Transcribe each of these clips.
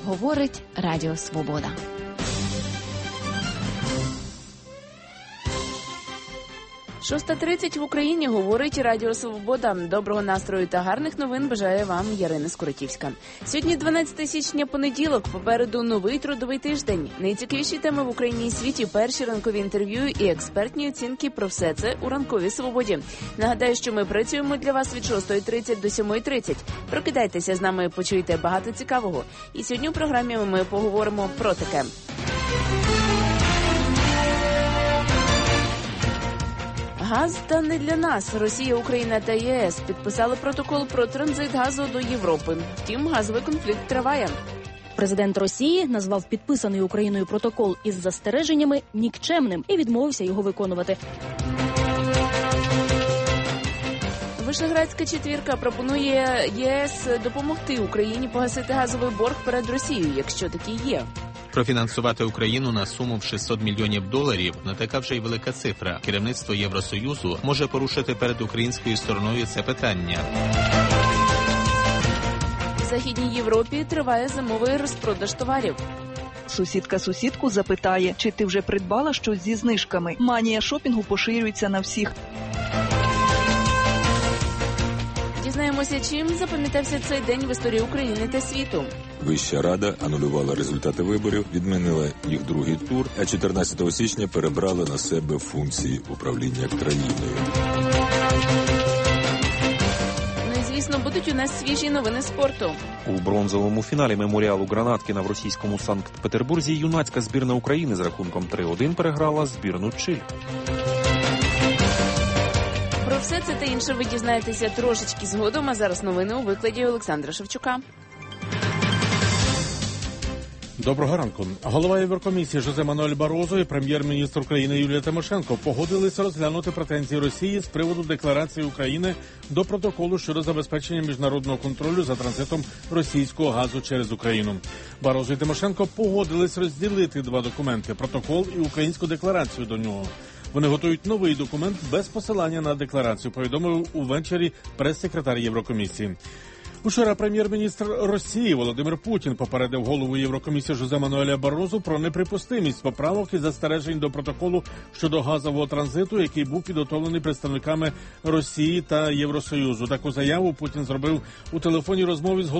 Говорить Радіо Свобода. Шоста 30 в Україні, говорить Радіо Свобода. Доброго настрою та гарних новин бажає вам Ярина Скоротівська. Сьогодні 12 січня, понеділок, попереду новий трудовий тиждень. Найцікавіші теми в Україні і світі, перші ранкові інтерв'ю і експертні оцінки про все це у ранковій Свободі. Нагадаю, що ми працюємо для вас від 6:30 до 7:30. Прокидайтеся з нами, почуйте багато цікавого. І сьогодні у програмі ми поговоримо про таке. Газ та не для нас. Росія, Україна та ЄС підписали протокол про транзит газу до Європи. Втім, газовий конфлікт триває. Президент Росії назвав підписаний Україною протокол із застереженнями нікчемним і відмовився його виконувати. Вишеградська четвірка пропонує ЄС допомогти Україні погасити газовий борг перед Росією, якщо такий є. Профінансувати Україну на суму в $600 мільйонів – не така вже й велика цифра. Керівництво Євросоюзу може порушити перед українською стороною це питання. В Західній Європі триває зимовий розпродаж товарів. Сусідка сусідку запитає, чи ти вже придбала щось зі знижками. Манія шопінгу поширюється на всіх. Дізнаємося, чим запам'ятався цей день в історії України та світу. Вища Рада анулювала результати виборів, відмінила їх другий тур, а 14 січня перебрала на себе функції управління країною. Ну і, звісно, будуть у нас свіжі новини спорту. У бронзовому фіналі меморіалу Гранаткіна в російському Санкт-Петербурзі юнацька збірна України з рахунком 3-1 переграла збірну Чиль. Про все це та інше ви дізнаєтеся трошечки згодом, а зараз новини у викладі Олександра Шевчука. Доброго ранку. Голова Єврокомісії Жозе Мануель Барозо і прем'єр-міністр України Юлія Тимошенко погодилися розглянути претензії Росії з приводу декларації України до протоколу щодо забезпечення міжнародного контролю за транзитом російського газу через Україну. Барозо і Тимошенко погодились розділити два документи – протокол і українську декларацію до нього. Вони готують новий документ без посилання на декларацію, повідомив увечері прес-секретар Єврокомісії. Учора прем'єр-міністр Росії Володимир Путін попередив голову Єврокомісії Жозе Мануеля Барозу про неприпустимість поправок і застережень до протоколу щодо газового транзиту, який був підготовлений представниками Росії та Євросоюзу. Таку заяву Путін зробив у телефонній розмові з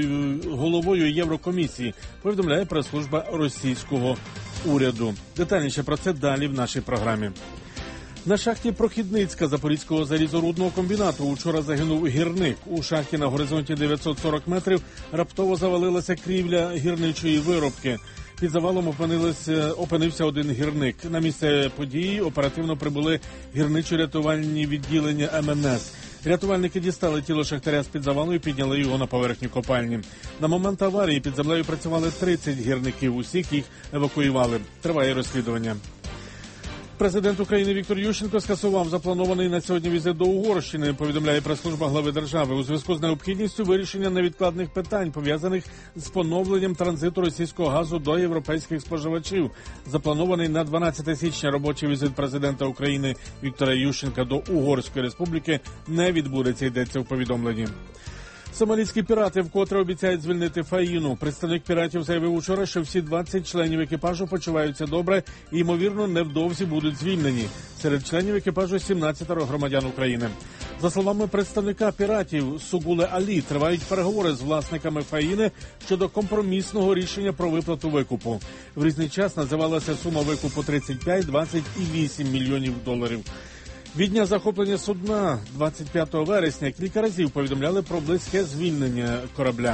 головою Єврокомісії, повідомляє прес-служба російського уряду. Детальніше про це далі в нашій програмі. На шахті Прохідницька Запорізького залізорудного комбінату учора загинув гірник. У шахті на горизонті 940 метрів раптово завалилася крівля гірничої виробки. Під завалом опинився один гірник. На місце події оперативно прибули гірничо-рятувальні відділення МНС. Рятувальники дістали тіло шахтаря з-під завалу і підняли його на поверхню копальні. На момент аварії під землею працювали 30 гірників. Усіх їх евакуювали. Триває розслідування. Президент України Віктор Ющенко скасував запланований на сьогодні візит до Угорщини, повідомляє прес-служба глави держави, у зв'язку з необхідністю вирішення невідкладних питань, пов'язаних з поновленням транзиту російського газу до європейських споживачів. Запланований на 12 січня робочий візит президента України Віктора Ющенка до Угорської республіки не відбудеться, йдеться в повідомленні. Сомалійські пірати вкотре обіцяють звільнити Фаїну. Представник піратів заявив учора, що всі 20 членів екіпажу почуваються добре і, ймовірно, невдовзі будуть звільнені. Серед членів екіпажу 17 громадян України. За словами представника піратів Сугуле Алі, тривають переговори з власниками Фаїни щодо компромісного рішення про виплату викупу. В різний час називалася сума викупу 35, 20 і 8 мільйонів доларів. Від дня захоплення судна 25 вересня кілька разів повідомляли про близьке звільнення корабля.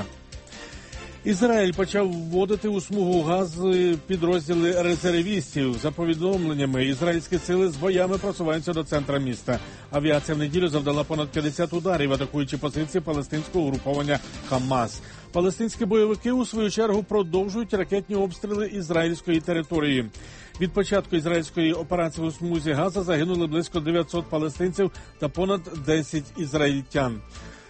Ізраїль почав вводити у смугу газу підрозділи резервістів. За повідомленнями, ізраїльські сили з боями просуваються до центра міста. Авіація в неділю завдала понад 50 ударів, атакуючи позиції палестинського угруповання «Хамас». Палестинські бойовики, у свою чергу, продовжують ракетні обстріли ізраїльської території. Від початку ізраїльської операції у смузі Газа загинули близько 900 палестинців та понад 10 ізраїльтян.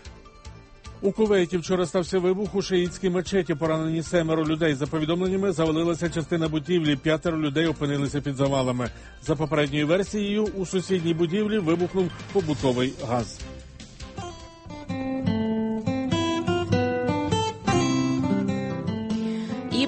У Кувейті вчора стався вибух у шиїтській мечеті. Поранені 7 людей. За повідомленнями, завалилася частина будівлі. 5 людей опинилися під завалами. За попередньою версією, у сусідній будівлі вибухнув побутовий газ.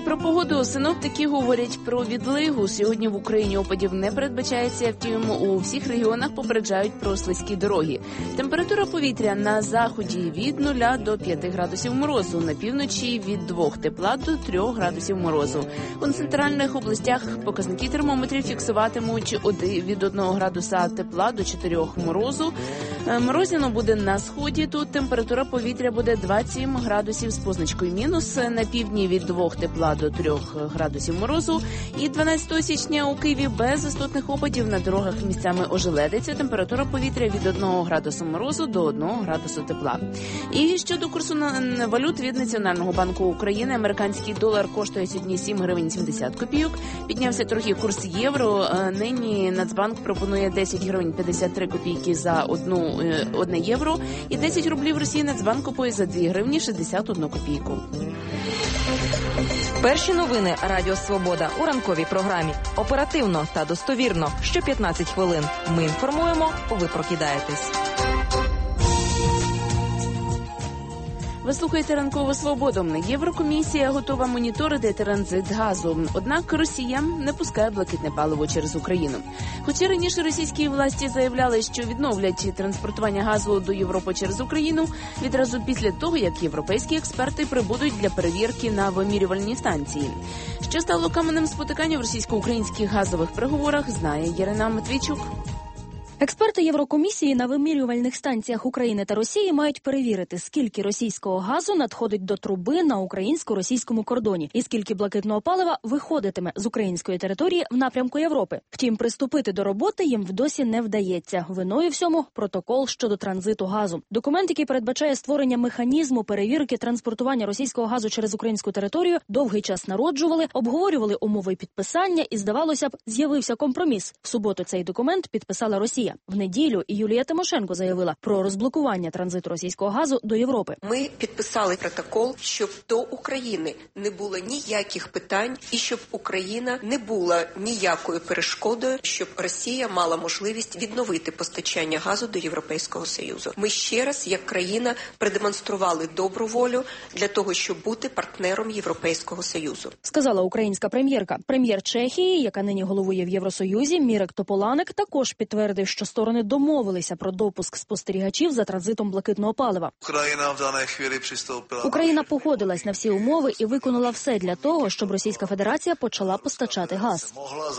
Про погоду синоптики говорять про відлигу. Сьогодні в Україні опадів не передбачається, втім у всіх регіонах попереджають про слизькі дороги. Температура повітря на заході від 0 до 5 градусів морозу, на півночі від 2 тепла до 3 градусів морозу. У центральних областях показники термометрів фіксуватимуть від 1 градуса тепла до 4 морозу. Морозяно буде на сході, тут температура повітря буде 27 градусів з позначкою мінус, на півдні від 2 тепла до 3 градусів морозу. І 12 січня у Києві без істотних опадів, на дорогах місцями ожеледиться, температура повітря від 1 градуса морозу до 1 градусу тепла. І щодо курсу валют від Національного банку України, американський долар коштує сьогодні 7 гривень 70 копійок, піднявся трохи курс євро, нині Нацбанк пропонує 10 гривень 53 копійки за 1 євро і 10 рублів Росії Нацбанк купує за 2 гривні 61 копійку. Перші новини Радіо Свобода у ранковій програмі. Оперативно та достовірно. Що 15 хвилин. Ми інформуємо, ви прокидаєтесь. Ви слухаєте «Ранкову свободу». Єврокомісія готова моніторити транзит газу. Однак Росія не пускає блакитне паливо через Україну. Хоча раніше російські власті заявляли, що відновлять транспортування газу до Європи через Україну, відразу після того, як європейські експерти прибудуть для перевірки на вимірювальні станції. Що стало каменем спотикання в російсько-українських газових переговорах, знає Ярина Матвійчук. Експерти Єврокомісії на вимірювальних станціях України та Росії мають перевірити, скільки російського газу надходить до труби на українсько-російському кордоні і скільки блакитного палива виходитиме з української території в напрямку Європи. Втім, приступити до роботи їм вдосі не вдається. Виною всьому протокол щодо транзиту газу. Документ, який передбачає створення механізму перевірки транспортування російського газу через українську територію, довгий час народжували, обговорювали умови підписання і, здавалося б, з'явився компроміс. В суботу цей документ підписала Росія. В неділю і Юлія Тимошенко заявила про розблокування транзиту російського газу до Європи. Ми підписали протокол, щоб до України не було ніяких питань і щоб Україна не була ніякою перешкодою, щоб Росія мала можливість відновити постачання газу до Європейського Союзу. Ми ще раз, як країна, продемонстрували добру волю для того, щоб бути партнером Європейського Союзу. Сказала українська прем'єрка. Прем'єр Чехії, яка нині головує в Євросоюзі, Мірек Тополанек, також підтвердив, що сторони домовилися про допуск спостерігачів за транзитом блакитного палива. Україна погодилась на всі умови і виконала все для того, щоб Російська Федерація почала постачати газ.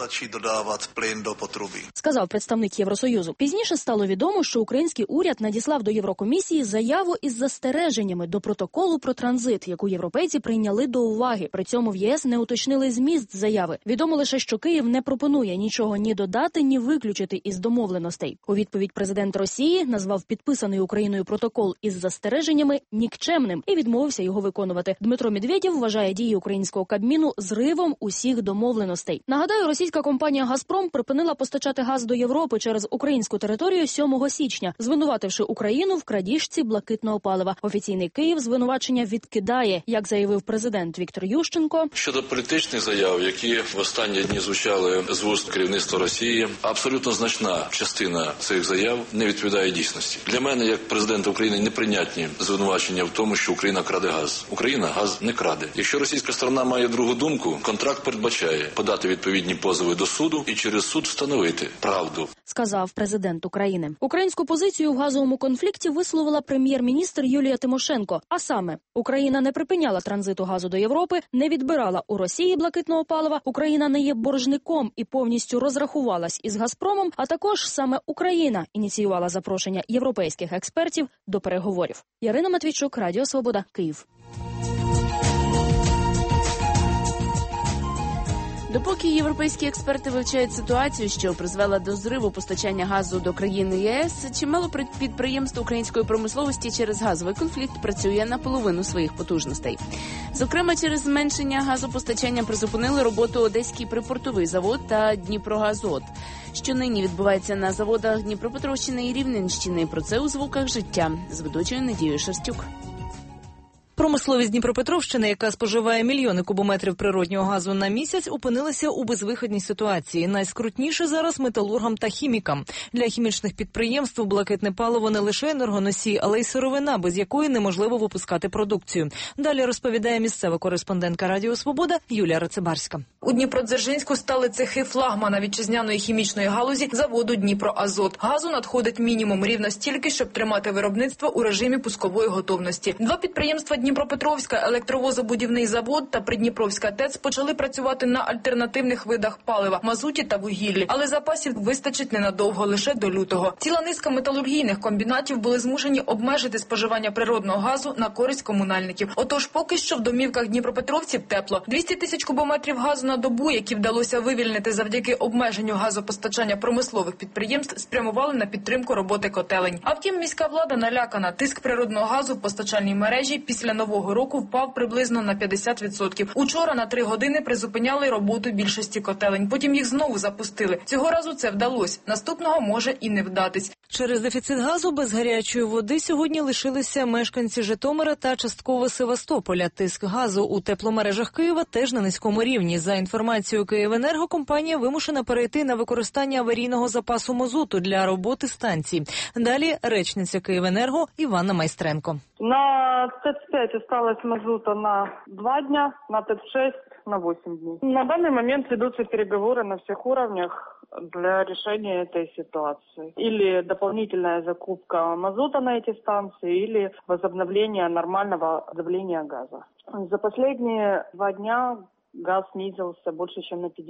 Сказав представник Євросоюзу. Пізніше стало відомо, що український уряд надіслав до Єврокомісії заяву із застереженнями до протоколу про транзит, яку європейці прийняли до уваги. При цьому в ЄС не уточнили зміст заяви. Відомо лише, що Київ не пропонує нічого ні додати, ні виключити із домовленостей. У відповідь президент Росії назвав підписаний Україною протокол із застереженнями нікчемним і відмовився його виконувати. Дмитро Медведєв вважає дії українського Кабміну зривом усіх домовленостей. Нагадаю, російська компанія «Газпром» припинила постачати газ до Європи через українську територію 7 січня, звинувативши Україну в крадіжці блакитного палива. Офіційний Київ звинувачення відкидає, як заявив президент Віктор Ющенко. Щодо політичних заяв, які в останні дні звучали з вуст керівництва Росії, абсолютно значна частина цих заяв не відповідає дійсності. Для мене, як президента України, неприйнятні звинувачення в тому, що Україна краде газ. Україна газ не краде. Якщо російська сторона має другу думку, контракт передбачає подати відповідні позови до суду і через суд встановити правду. Сказав президент України. Українську позицію в газовому конфлікті висловила прем'єр-міністр Юлія Тимошенко. А саме, Україна не припиняла транзиту газу до Європи, не відбирала у Росії блакитного палива, Україна не є боржником і повністю розрахувалась із «Газпромом», а також саме Україна ініціювала запрошення європейських експертів до переговорів. Ярина Матвійчук, Радіо Свобода, Київ. Допоки європейські експерти вивчають ситуацію, що призвела до зриву постачання газу до країни ЄС, чимало підприємств української промисловості через газовий конфлікт працює на половину своїх потужностей. Зокрема, через зменшення газопостачання призупинили роботу Одеський припортовий завод та Дніпрогазот. Що нині відбувається на заводах Дніпропетровщини і Рівненщини. Про це у звуках життя з ведучою Надією Шерстюк. Промисловість Дніпропетровщини, яка споживає мільйони кубометрів природнього газу на місяць, опинилася у безвиходній ситуації. Найскрутніше зараз металургам та хімікам. Для хімічних підприємств блакитне паливо не лише енергоносій, але й сировина, без якої неможливо випускати продукцію. Далі розповідає місцева кореспондентка Радіо Свобода Юлія Рацебарська. У Дніпродзержинську стали цехи флагмана вітчизняної хімічної галузі заводу «Дніпроазот». Газу надходить мінімум, рівно стільки, щоб тримати виробництво у режимі пускової готовності. Два підприємства Дніпропетровська електровозобудівний завод та Придніпровська ТЕЦ почали працювати на альтернативних видах палива – мазуті та вугіллі. Але запасів вистачить ненадовго, лише до лютого. Ціла низка металургійних комбінатів були змушені обмежити споживання природного газу на користь комунальників. Отож, поки що в домівках дніпропетровців тепло. 200 тисяч кубометрів газу на добу, які вдалося вивільнити завдяки обмеженню газопостачання промислових підприємств, спрямували на підтримку роботи котелень. А втім, міська влада налякана. Тиск природного газу в постачальній мережі після Нового року впав приблизно на 50%. Учора на 3 години призупиняли роботу більшості котелень. Потім їх знову запустили. Цього разу це вдалося. Наступного може і не вдатись. Через дефіцит газу без гарячої води сьогодні лишилися мешканці Житомира та частково Севастополя. Тиск газу у тепломережах Києва теж на низькому рівні. За інформацією Київенерго, компанія вимушена перейти на використання аварійного запасу мазуту для роботи станцій. Далі речниця Київенерго Іванна Майстренко. На ТЭЦ-5 осталось мазута на 2 дня, на ТЭЦ-6 на 8 дней. На данный момент ведутся переговоры на всех уровнях для решения этой ситуации. Или дополнительная закупка мазута на эти станции, или возобновление нормального давления газа. За последние 2 дня газ снизился больше, чем на 50%.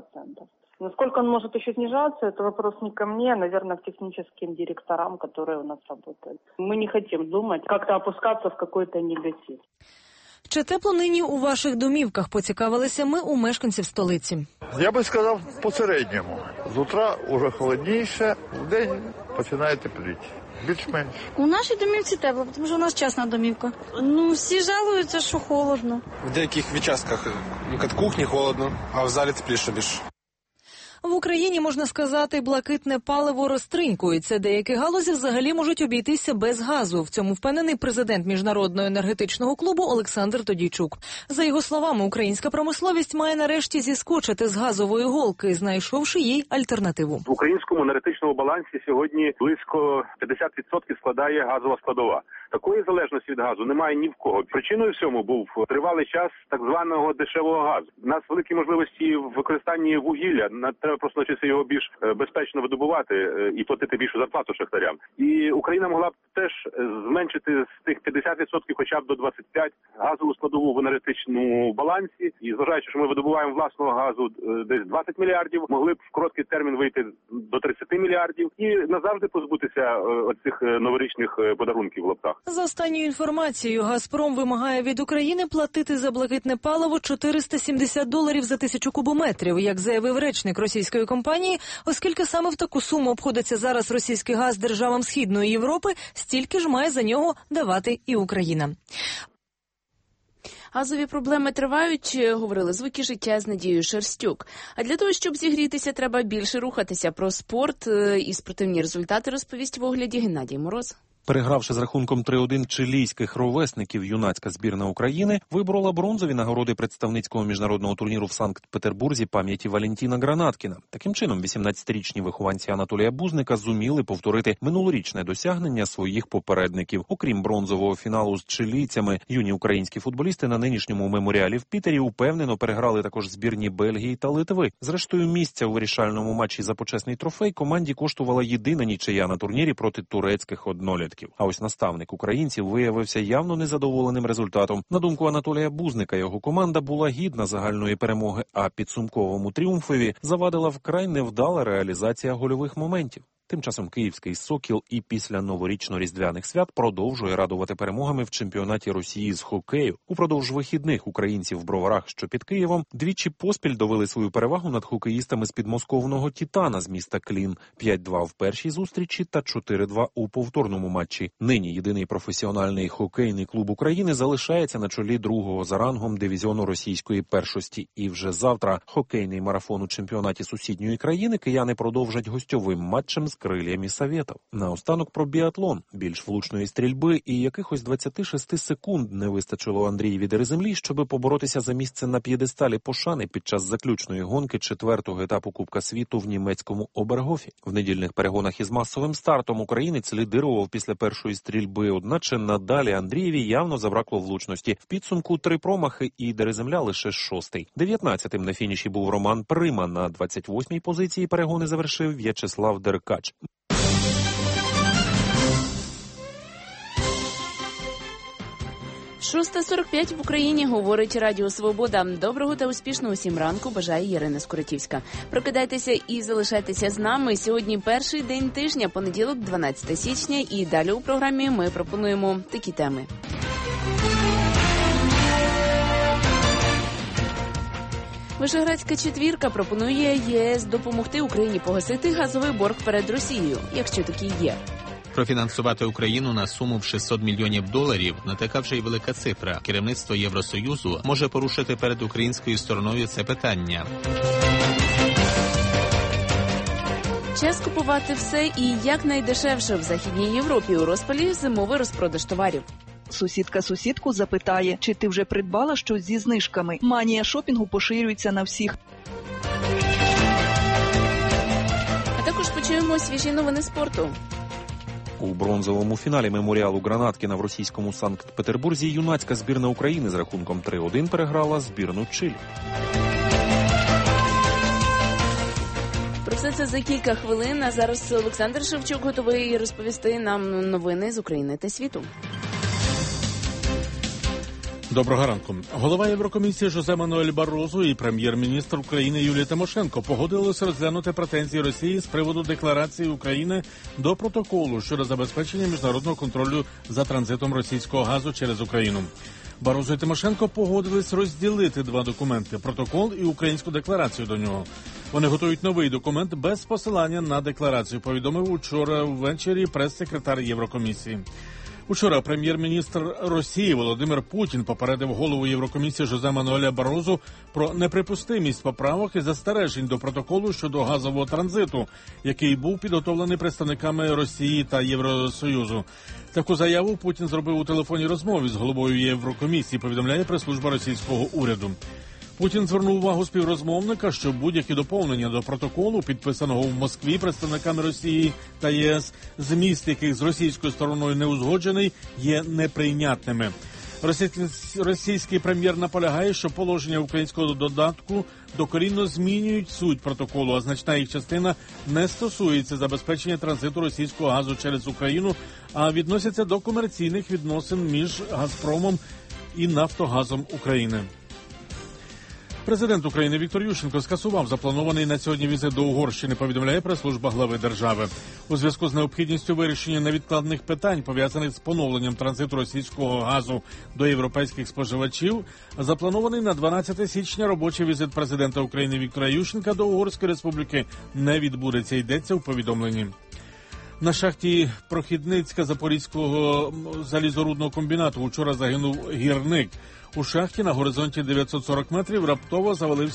Насколько он может еще снижаться, это вопрос не ко мне, а, наверное, к техническим директорам, которые у нас работают. Мы не хотим думать, как-то опускаться в какой-то негатив. Чи тепло нині у ваших домівках, поцікавилися ми у мешканців столиці? Я би сказав посередньому. З утра вже холодніше, вдень починає тепліти. Більш-менш. У нашій домівці тепло, тому що у нас частна домівка. Всі жалуються, що холодно. В деяких відчастках від кухні холодно, а в залі тепліше більше. В Україні, можна сказати, блакитне паливо розтринькується. Деякі галузі взагалі можуть обійтися без газу. В цьому впевнений президент Міжнародного енергетичного клубу Олександр Тодійчук. За його словами, українська промисловість має нарешті зіскочити з газової голки, знайшовши їй альтернативу. В українському енергетичному балансі сьогодні близько 50% складає газова складова. Такої залежності від газу немає ні в кого. Причиною всьому був тривалий час так званого дешевого газу. У нас великі можливості в використанні вугілля. Треба просто навчитися його більш безпечно видобувати і платити більшу зарплату шахтарям. І Україна могла б теж зменшити з тих 50% хоча б до 25% газову складову в енергетичному балансі. І зважаючи, що ми видобуваємо власного газу десь 20 мільярдів, могли б в короткий термін вийти до 30 мільярдів і назавжди позбутися оцих новорічних подарунків в лапках. За останньою інформацією, «Газпром» вимагає від України платити за блакитне паливо $470 за 1000 кубометрів, як заявив речник російської компанії, оскільки саме в таку суму обходиться зараз російський газ державам Східної Європи, стільки ж має за нього давати і Україна. Газові проблеми тривають, говорили звуки життя з Надією Шерстюк. А для того, щоб зігрітися, треба більше рухатися. Про спорт і спортивні результати розповість в огляді Геннадій Мороз. Перегравши з рахунком 3-1 чилійських ровесників, юнацька збірна України виборола бронзові нагороди представницького міжнародного турніру в Санкт-Петербурзі пам'яті Валентіна Гранаткіна. Таким чином, 18-річні вихованці Анатолія Бузника зуміли повторити минулорічне досягнення своїх попередників. Окрім бронзового фіналу з чилійцями, юні українські футболісти на нинішньому меморіалі в Пітері упевнено переграли також збірні Бельгії та Литви. Зрештою, місця у вирішальному матчі за почесний трофей команді коштувала єдина нічия на турнірі проти турецьких однолітків. А ось наставник українців виявився явно незадоволеним результатом. На думку Анатолія Бузника, його команда була гідна загальної перемоги, а підсумковому тріумфові завадила вкрай невдала реалізація гольових моментів. Тим часом київський «Сокіл» і після новорічно-різдвяних свят продовжує радувати перемогами в чемпіонаті Росії з хокею. Упродовж вихідних українців в Броварах, що під Києвом, двічі поспіль довели свою перевагу над хокеїстами з підмосковного «Титана» з міста Клін. 5-2 в першій зустрічі та 4-2 у повторному матчі. Нині єдиний професіональний хокейний клуб України залишається на чолі другого за рангом дивізіону російської першості. І вже завтра хокейний марафон у чемпіонаті сусідньої країни кияни продовжать гостьовим матчем з крильями Советов. Наостанок про біатлон. Більш влучної стрільби і якихось 26 секунд не вистачило Андрієві Дереземлі, щоби поборотися за місце на п'єдесталі пошани під час заключної гонки 4-го етапу Кубка світу в німецькому Обергофі. В недільних перегонах із масовим стартом українець лідирував після першої стрільби, одначе надалі Андрієві явно забракло влучності. В підсумку 3 промахи і Дереземля лише 6-й. 19-тим на фініші був Роман Прима, на 28-й позиції перегони завершив В'ячеслав Деркач. Шоста 45 в Україні, говорить Радіо Свобода. Доброго та успішного всім ранку бажає Ярина Скоротівська. Прокидайтеся і залишайтеся з нами. Сьогодні перший день тижня, понеділок, 12 січня. І далі у програмі ми пропонуємо такі теми. Вишеградська четвірка пропонує ЄС допомогти Україні погасити газовий борг перед Росією, якщо такий є. Профінансувати Україну на суму в $600 мільйонів не така вже й велика цифра. Керівництво Євросоюзу може порушити перед українською стороною це питання. Час купувати все і якнайдешевше в Західній Європі. У розпалі зимовий розпродаж товарів. Сусідка сусідку запитає, чи ти вже придбала щось зі знижками. Манія шопінгу поширюється на всіх. А також почуємо свіжі новини спорту. У бронзовому фіналі меморіалу Гранаткіна в російському Санкт-Петербурзі юнацька збірна України з рахунком 3-1 переграла збірну Чилі. Про все це за кілька хвилин, а зараз Олександр Шевчук готовий розповісти нам новини з України та світу. Доброго ранку. Голова Єврокомісії Жозе Мануель Барозо і прем'єр-міністр України Юлія Тимошенко погодилися розглянути претензії Росії з приводу декларації України до протоколу щодо забезпечення міжнародного контролю за транзитом російського газу через Україну. Барозо і Тимошенко погодились розділити 2 документи – протокол і українську декларацію до нього. Вони готують новий документ без посилання на декларацію, повідомив учора ввечері прес-секретар Єврокомісії. Учора прем'єр-міністр Росії Володимир Путін попередив голову Єврокомісії Жозе Мануеля Барозу про неприпустимість поправок і застережень до протоколу щодо газового транзиту, який був підготовлений представниками Росії та Євросоюзу. Таку заяву Путін зробив у телефонній розмові з головою Єврокомісії, повідомляє прес-служба російського уряду. Путін звернув увагу співрозмовника, що будь-які доповнення до протоколу, підписаного в Москві представниками Росії та ЄС, зміст яких з російською стороною не узгоджений, є неприйнятними. Російський прем'єр наполягає, що положення українського додатку докорінно змінюють суть протоколу, а значна їх частина не стосується забезпечення транзиту російського газу через Україну, а відносяться до комерційних відносин між «Газпромом» і «Нафтогазом» України. Президент України Віктор Ющенко скасував запланований на сьогодні візит до Угорщини, повідомляє прес-служба глави держави. У зв'язку з необхідністю вирішення невідкладних питань, пов'язаних з поновленням транзиту російського газу до європейських споживачів, запланований на 12 січня робочий візит президента України Віктора Ющенка до Угорської республіки не відбудеться, йдеться у повідомленні. На шахті Прохідницька Запорізького залізорудного комбінату вчора загинув гірник. У шахті на горизонті 940 метрів раптово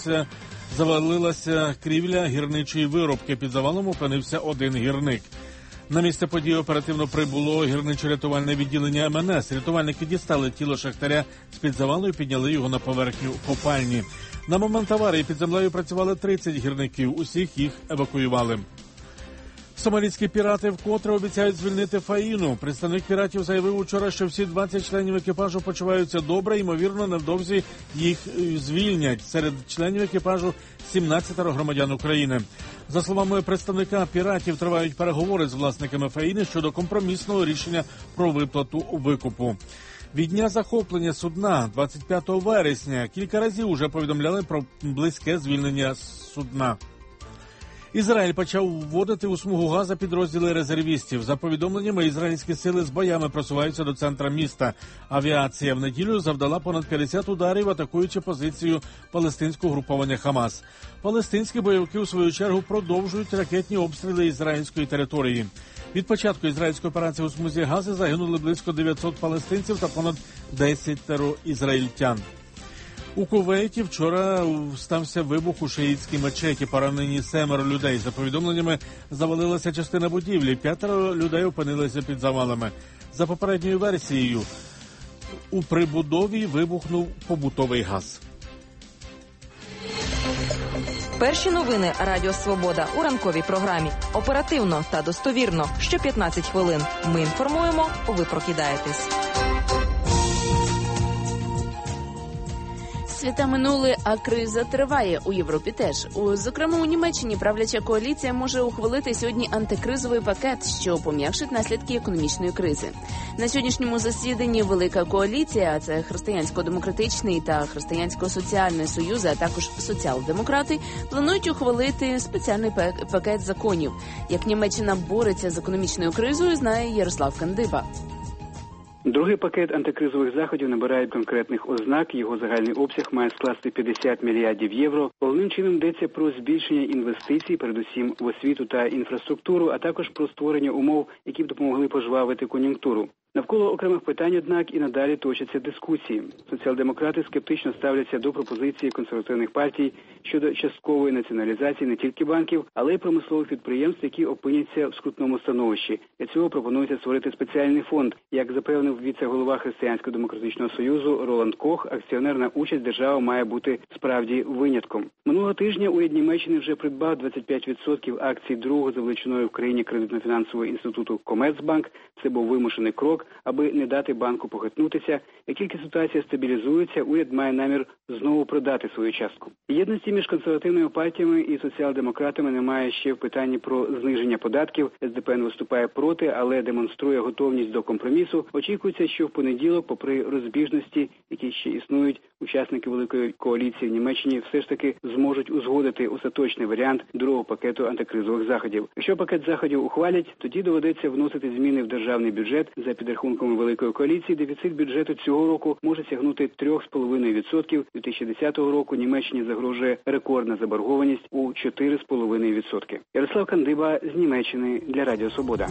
завалилася крівля гірничої виробки. Під завалом опинився один гірник. На місце події оперативно прибуло гірничо-рятувальне відділення МНС. Рятувальники дістали тіло шахтаря з-під завалу і підняли його на поверхню копальні. На момент аварії під землею працювали 30 гірників. Усіх їх евакуювали. Сомалійські пірати вкотре обіцяють звільнити Фаїну. Представник піратів заявив учора, що всі 20 членів екіпажу почуваються добре, ймовірно, невдовзі їх звільнять. Серед членів екіпажу 17 громадян України. За словами представника піратів, тривають переговори з власниками Фаїни щодо компромісного рішення про виплату викупу. Від дня захоплення судна 25 вересня кілька разів уже повідомляли про близьке звільнення судна. Ізраїль почав вводити у смугу Газа підрозділи резервістів. За повідомленнями, ізраїльські сили з боями просуваються до центра міста. Авіація в неділю завдала понад 50 ударів, атакуючи позицію палестинського груповання «Хамас». Палестинські бойовики, у свою чергу, продовжують ракетні обстріли ізраїльської території. Від початку ізраїльської операції у смузі Гази загинули близько 900 палестинців та понад 10 ізраїльтян. У Кувейті вчора стався вибух у шиїтській мечеті. Поранені 7 людей. За повідомленнями, завалилася частина будівлі. 5 людей опинилися під завалами. За попередньою версією, у прибудові вибухнув побутовий газ. Перші новини Радіо Свобода у ранковій програмі. Оперативно та достовірно. Що 15 хвилин. Ми інформуємо, ви прокидаєтесь. Свята минули, а криза триває. У Європі теж. Зокрема, у Німеччині правляча коаліція може ухвалити сьогодні антикризовий пакет, що пом'якшить наслідки економічної кризи. На сьогоднішньому засіданні Велика коаліція, а це Християнсько-демократичний та Християнсько-соціальний союзи, а також соціал-демократи, планують ухвалити спеціальний пакет законів. Як Німеччина бореться з економічною кризою, знає Ярослав Кандиба. Другий пакет антикризових заходів набирає конкретних ознак. Його загальний обсяг має скласти 50 мільярдів євро. Головним чином йдеться про збільшення інвестицій, передусім в освіту та інфраструктуру, а також про створення умов, які б допомогли пожвавити кон'юнктуру. Навколо окремих питань, однак, і надалі точаться дискусії. Соціал-демократи скептично ставляться до пропозиції консервативних партій щодо часткової націоналізації не тільки банків, але й промислових підприємств, які опиняться в скрутному становищі. Для цього пропонується створити спеціальний фонд. Як запевнив віце-голова Християнсько-демократичного союзу Роланд Кох, акціонерна участь держави має бути справді винятком. Минулого тижня уряд Німеччини вже придбав 25% акцій другого за величиною в країні кредитно-фінансового інституту Комерцбанк. Це був вимушений крок, аби не дати банку похитнутися. Як тільки ситуація стабілізується, уряд має намір знову продати свою частку. Єдності між консервативними партіями і соціал-демократами немає ще в питанні про зниження податків. СДПН виступає проти, але демонструє готовність до компромісу. Очікується, що в понеділок, попри розбіжності, які ще існують, учасники Великої коаліції в Німеччині все ж таки зможуть узгодити остаточний варіант другого пакету антикризових заходів. Якщо пакет заходів ухвалять, тоді доведеться вносити зміни в державний бюджет. За підрахунками Великої коаліції, дефіцит бюджету цього року може сягнути 3,5%. 2010 року Німеччині загрожує рекордна заборгованість у 4,5%. Ярослав Кандиба з Німеччини для Радіо Свобода.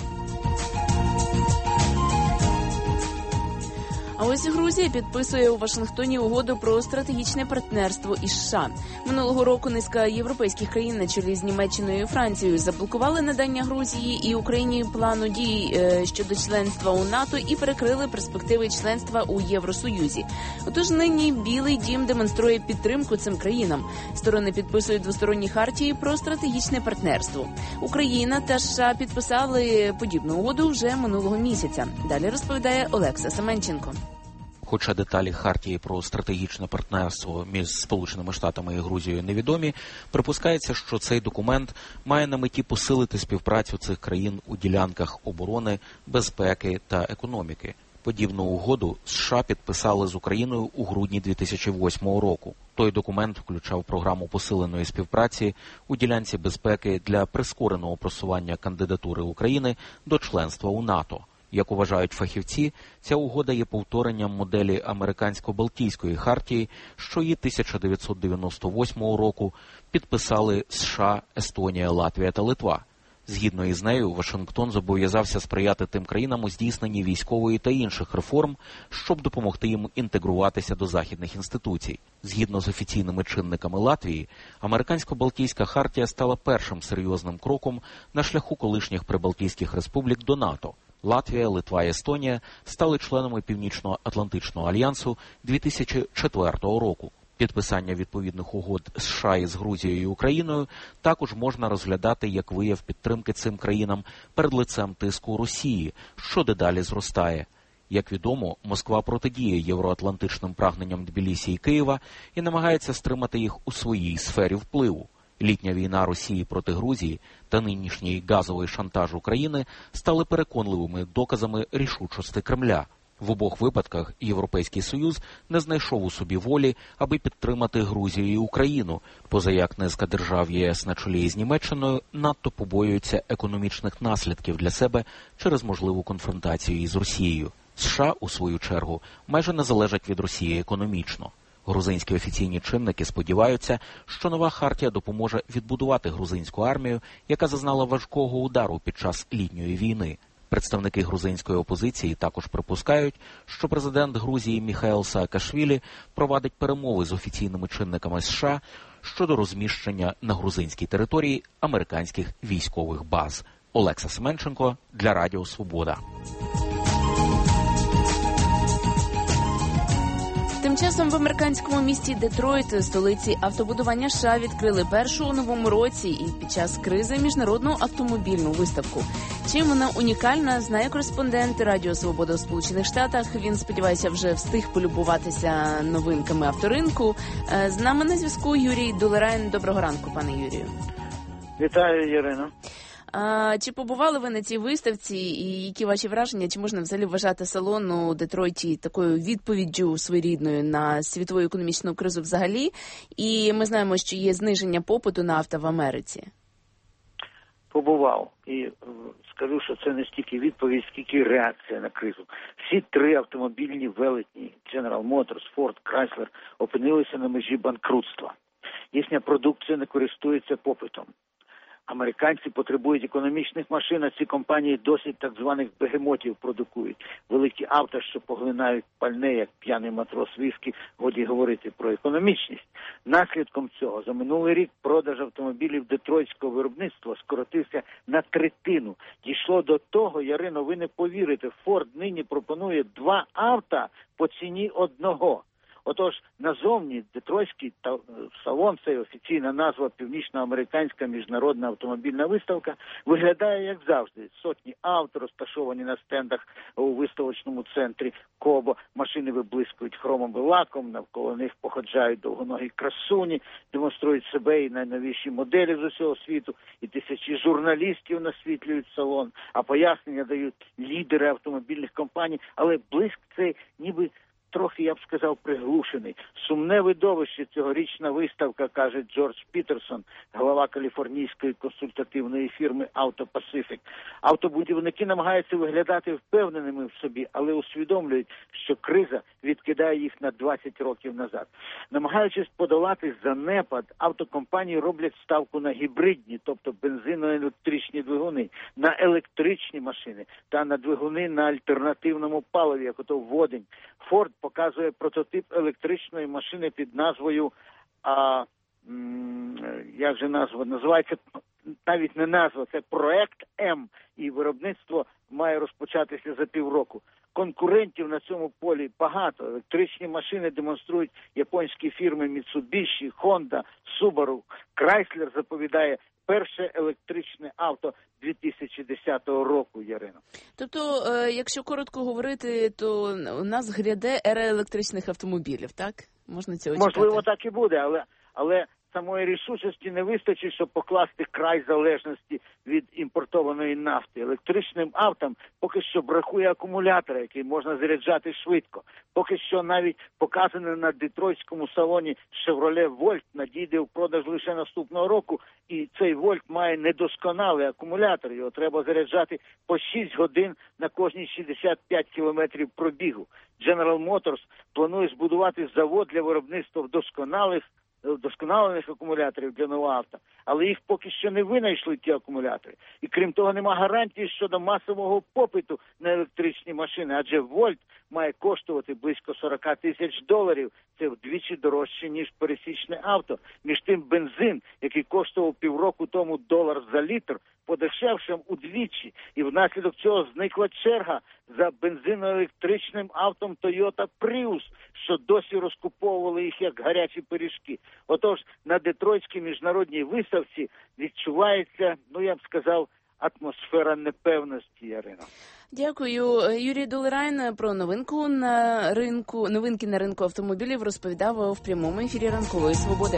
А ось Грузія підписує у Вашингтоні угоду про стратегічне партнерство із США. Минулого року низка європейських країн на чолі з Німеччиною і Францією заблокували надання Грузії і Україні плану дій щодо членства у НАТО і перекрили перспективи членства у Євросоюзі. Отож нині Білий дім демонструє підтримку цим країнам. Сторони підписують двосторонні хартії про стратегічне партнерство. Україна та США підписали подібну угоду вже минулого місяця. Далі розповідає Олекса Семенченко. Хоча деталі хартії про стратегічне партнерство між Сполученими Штатами і Грузією невідомі, припускається, що цей документ має на меті посилити співпрацю цих країн у ділянках оборони, безпеки та економіки. Подібну угоду США підписали з Україною у грудні 2008 року. Той документ включав програму посиленої співпраці у ділянці безпеки для прискореного просування кандидатури України до членства у НАТО. Як вважають фахівці, ця угода є повторенням моделі американсько-балтійської хартії, що її 1998 року підписали США, Естонія, Латвія та Литва. Згідно із нею, Вашингтон зобов'язався сприяти тим країнам у здійсненні військової та інших реформ, щоб допомогти їм інтегруватися до західних інституцій. Згідно з офіційними чинниками Латвії, американсько-балтійська хартія стала першим серйозним кроком на шляху колишніх прибалтійських республік до НАТО. Латвія, Литва і Естонія стали членами Північно-Атлантичного альянсу 2004 року. Підписання відповідних угод США із Грузією і Україною також можна розглядати як вияв підтримки цим країнам перед лицем тиску Росії, що дедалі зростає. Як відомо, Москва протидіє євроатлантичним прагненням Тбілісі і Києва і намагається стримати їх у своїй сфері впливу. Літня війна Росії проти Грузії та нинішній газовий шантаж України стали переконливими доказами рішучості Кремля. В обох випадках Європейський Союз не знайшов у собі волі, аби підтримати Грузію і Україну, позаяк низка держав ЄС на чолі з Німеччиною надто побоюються економічних наслідків для себе через можливу конфронтацію із Росією. США, у свою чергу, майже не залежать від Росії економічно. Грузинські офіційні чинники сподіваються, що нова хартія допоможе відбудувати грузинську армію, яка зазнала важкого удару під час літньої війни. Представники грузинської опозиції також припускають, що президент Грузії Міхаел Саакашвілі провадить перемови з офіційними чинниками США щодо розміщення на грузинській території американських військових баз. Олекса Семенченко для Радіо Свобода. Тим часом в американському місті Детройт, столиці автобудування США, відкрили першу у новому році і під час кризи міжнародну автомобільну виставку. Чим вона унікальна, знає кореспондент Радіо Свобода у Сполучених Штатах. Він, сподівається, вже встиг полюбуватися новинками авторинку. З нами на зв'язку Юрій Дулерайн. Доброго ранку, пане Юрію. Вітаю, Ірино. Чи побували ви на цій виставці і які ваші враження? Чи можна взагалі вважати салон у Детройті такою відповіддю своєрідною на світову економічну кризу взагалі? І ми знаємо, що є зниження попиту на авто в Америці. Побував. І скажу, що це не стільки відповідь, скільки реакція на кризу. Всі три автомобільні велетні General Motors, Ford, Chrysler опинилися на межі банкрутства. Їхня продукція не користується попитом. Американці потребують економічних машин, а ці компанії досить так званих бегемотів продукують. Великі авто, що поглинають пальне, як п'яний матрос віскі, годі говорити про економічність. Наслідком цього за минулий рік продаж автомобілів детройтського виробництва скоротився на третину. Дійшло до того, Ярино, ви не повірите, Ford нині пропонує 2 авто по ціні одного. Отож, назовні Детройтський салон, це офіційна назва Північноамериканська міжнародна автомобільна виставка, виглядає як завжди. Сотні авто розташовані на стендах у виставочному центрі Кобо, машини виблискують хромом і лаком, навколо них походжають довгоногі красуні, демонструють себе і найновіші моделі з усього світу, і тисячі журналістів насвітлюють салон, а пояснення дають лідери автомобільних компаній, але блиск цей ніби трохи, я б сказав, приглушений. Сумне видовище цьогорічна виставка, каже Джордж Пітерсон, голова каліфорнійської консультативної фірми Auto Pacific. Автобудівники намагаються виглядати впевненими в собі, але усвідомлюють, що криза відкидає їх на 20 років назад. Намагаючись подолати занепад, автокомпанії роблять ставку на гібридні, тобто бензино-електричні двигуни, на електричні машини та на двигуни на альтернативному паливі, як ото водень. Ford показує прототип електричної машини під назвою, як же назва? Називається навіть не назва, це проект М, і виробництво має розпочатися за півроку. Конкурентів на цьому полі багато. Електричні машини демонструють японські фірми Mitsubishi, Honda, Subaru. Chrysler заповідає перше електричне авто 2010 року, Ярино. Тобто, якщо коротко говорити, то у нас гряде ера електричних автомобілів, так? Можна цього чекати? Можливо, так і буде, але самої рішучості не вистачить, щоб покласти край залежності від імпортованої нафти. Електричним автом поки що бракує акумулятора, який можна заряджати швидко. Поки що навіть показане на детройтському салоні Chevrolet Volt надійде в продаж лише наступного року, і цей Volt має недосконалий акумулятор. Його треба заряджати по 6 годин на кожні 65 кілометрів пробігу. General Motors планує збудувати завод для виробництва вдосконалених акумуляторів для нового авто, але їх поки що не винайшли, ті акумулятори. І крім того, нема гарантії щодо масового попиту на електричні машини, адже Вольт має коштувати близько $40 тисяч. Це вдвічі дорожче, ніж пересічне авто. Між тим бензин, який коштував півроку тому $1 за літр, подешевшим удвічі. І внаслідок цього зникла черга за бензиноелектричним автом Toyota Prius, що досі розкуповували їх як гарячі пиріжки. Отож, на Детройтській міжнародній виставці відчувається, я б сказав, атмосфера непевності, Ярино. Дякую. Юрій Дулерайн про новинки на ринку автомобілів розповідав в прямому ефірі Ранкової Свободи.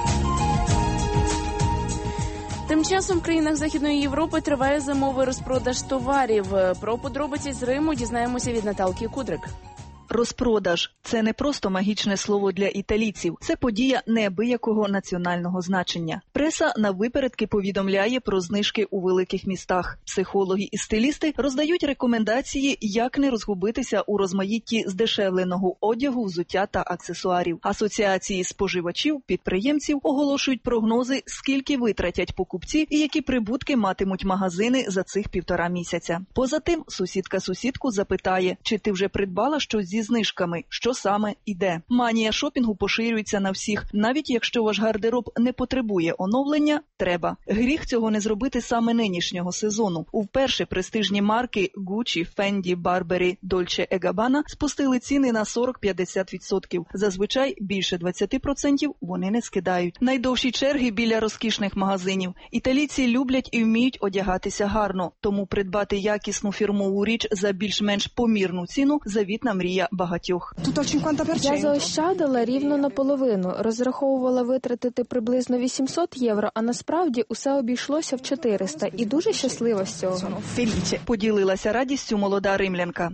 Тим часом в країнах Західної Європи триває зимовий розпродаж товарів. Про подробиці з Риму дізнаємося від Наталки Кудрик. Розпродаж – це не просто магічне слово для італійців. Це подія неабиякого національного значення. Преса навипередки повідомляє про знижки у великих містах. Психологи і стилісти роздають рекомендації, як не розгубитися у розмаїтті здешевленого одягу, взуття та аксесуарів. Асоціації споживачів, підприємців оголошують прогнози, скільки витратять покупці і які прибутки матимуть магазини за цих 1,5 місяця. Поза тим, сусідка сусідку запитає, чи ти вже придбала щось зі знижками, що саме і де. Манія шопінгу поширюється на всіх. Навіть якщо ваш гардероб не потребує оновлення, треба. Гріх цього не зробити саме нинішнього сезону. Вперше престижні марки Gucci, Fendi, Burberry, Dolce & Gabbana спустили ціни на 40-50%. Зазвичай більше 20% вони не скидають. Найдовші черги біля розкішних магазинів. Італійці люблять і вміють одягатися гарно, тому придбати якісну фірмову річ за більш-менш помірну ціну – завітна мрія багатьох. Я заощадила рівно наполовину. Розраховувала витратити приблизно 800 євро, а насправді усе обійшлося в 400. І дуже щаслива з цього. Поділилася радістю молода римлянка.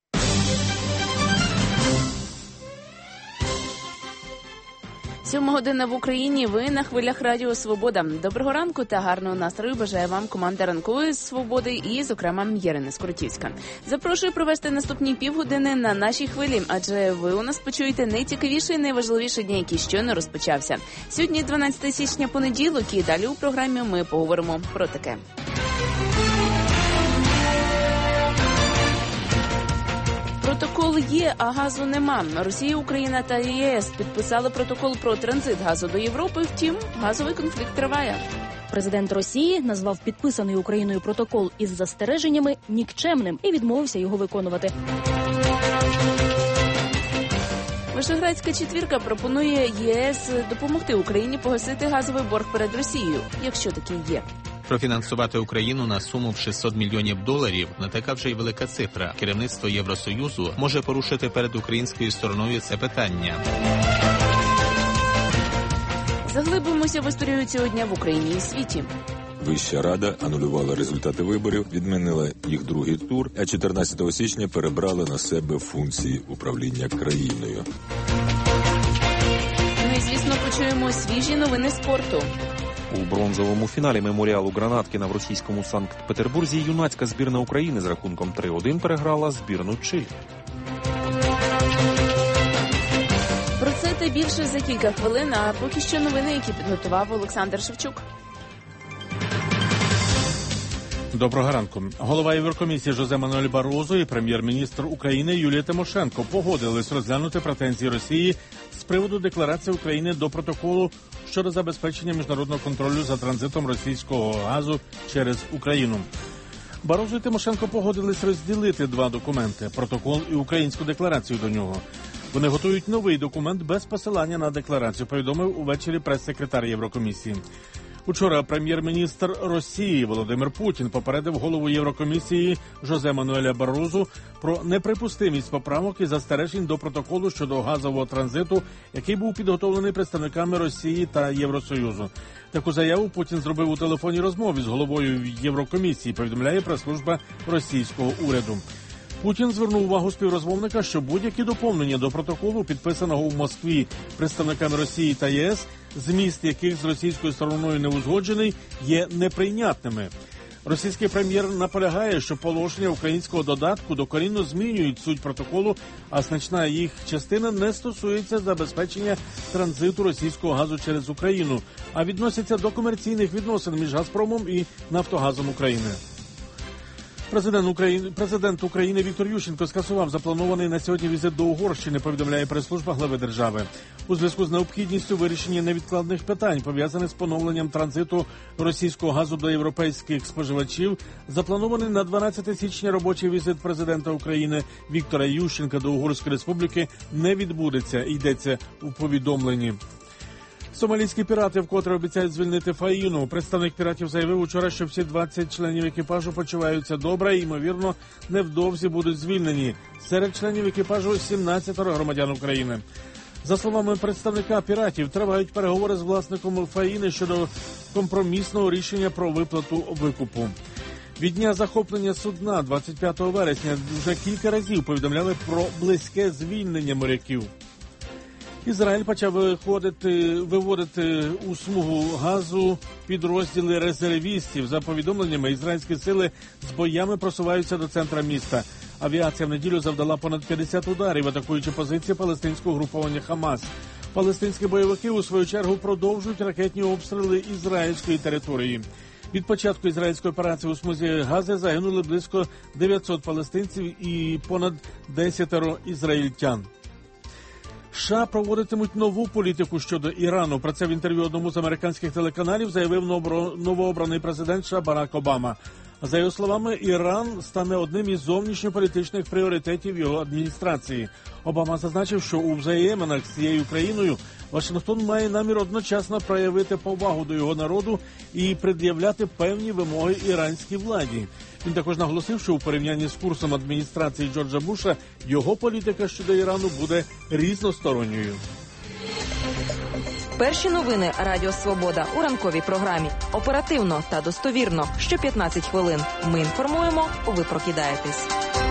7 година в Україні. Ви на хвилях Радіо Свобода. Доброго ранку та гарного настрою бажає вам команда Ранкової Свободи і, зокрема, Ярина Скоротівська. Запрошую провести наступні півгодини на нашій хвилі, адже ви у нас почуєте найцікавіші і найважливіші дні, які щойно розпочався. Сьогодні 12 січня, понеділок, і далі у програмі ми поговоримо про таке. Протокол є, а газу нема. Росія, Україна та ЄС підписали протокол про транзит газу до Європи, втім, газовий конфлікт триває. Президент Росії назвав підписаний Україною протокол із застереженнями нікчемним і відмовився його виконувати. Вишеградська четвірка пропонує ЄС допомогти Україні погасити газовий борг перед Росією, якщо такий є. Профінансувати Україну на суму в $600 мільйонів – не така вже й велика цифра. Керівництво Євросоюзу може порушити перед українською стороною це питання. Заглибимося в історію цього дня в Україні і світі. Вища Рада анулювала результати виборів, відмінила їх другий тур, а 14 січня перебрала на себе функції управління країною. Ну і, звісно, почуємо свіжі новини спорту. У бронзовому фіналі меморіалу Гранаткіна в російському Санкт-Петербурзі юнацька збірна України з рахунком 3-1 переграла збірну Чилі. Про це та більше за кілька хвилин, а поки що новини, які підготував Олександр Шевчук. Доброго ранку. Голова Єврокомісії Жозе Мануель Барозо і прем'єр-міністр України Юлія Тимошенко погодились розглянути претензії Росії з приводу декларації України до протоколу щодо забезпечення міжнародного контролю за транзитом російського газу через Україну. Барозо і Тимошенко погодились розділити два документи – протокол і українську декларацію до нього. Вони готують новий документ без посилання на декларацію, повідомив увечері прес-секретар Єврокомісії. Учора прем'єр-міністр Росії Володимир Путін попередив голову Єврокомісії Жозе Мануеля Барозу про неприпустимість поправок і застережень до протоколу щодо газового транзиту, який був підготовлений представниками Росії та Євросоюзу. Таку заяву Путін зробив у телефонній розмові з головою Єврокомісії, повідомляє прес-служба російського уряду. Путін звернув увагу співрозмовника, що будь-які доповнення до протоколу, підписаного в Москві представниками Росії та ЄС, зміст яких з російською стороною не узгоджений, є неприйнятними. Російський прем'єр наполягає, що положення українського додатку докорінно змінюють суть протоколу, а значна їх частина не стосується забезпечення транзиту російського газу через Україну, а відносяться до комерційних відносин між «Газпромом» і «Нафтогазом України». Президент України Віктор Ющенко скасував запланований на сьогодні візит до Угорщини, повідомляє прес-служба глави держави. У зв'язку з необхідністю вирішення невідкладних питань, пов'язаних з поновленням транзиту російського газу до європейських споживачів, запланований на 12 січня робочий візит президента України Віктора Ющенка до Угорської республіки не відбудеться, йдеться у повідомленні. Сомалійські пірати вкотре обіцяють звільнити Фаїну. Представник піратів заявив учора, що всі 20 членів екіпажу почуваються добре і, ймовірно, невдовзі будуть звільнені. Серед членів екіпажу 17 громадян України. За словами представника піратів, тривають переговори з власником Фаїни щодо компромісного рішення про виплату викупу. Від дня захоплення судна 25 вересня вже кілька разів повідомляли про близьке звільнення моряків. Ізраїль почав виводити у смугу газу підрозділи резервістів. За повідомленнями, ізраїльські сили з боями просуваються до центра міста. Авіація в неділю завдала понад 50 ударів, атакуючи позиції палестинського угруповання «Хамас». Палестинські бойовики, у свою чергу, продовжують ракетні обстріли ізраїльської території. Від початку ізраїльської операції у смузі Гази загинули близько 900 палестинців і понад 10 ізраїльтян. США проводитимуть нову політику щодо Ірану. Про це в інтерв'ю одному з американських телеканалів заявив новообраний президент США Барак Обама. За його словами, Іран стане одним із зовнішньополітичних пріоритетів його адміністрації. Обама зазначив, що у взаєминах з цією країною Вашингтон має намір одночасно проявити повагу до його народу і пред'являти певні вимоги іранській владі. Він також наголосив, що у порівнянні з курсом адміністрації Джорджа Буша його політика щодо Ірану буде різносторонньою. Перші новини Радіо Свобода у ранковій програмі. Оперативно та достовірно. Що 15 хвилин. Ми інформуємо, ви прокидаєтесь.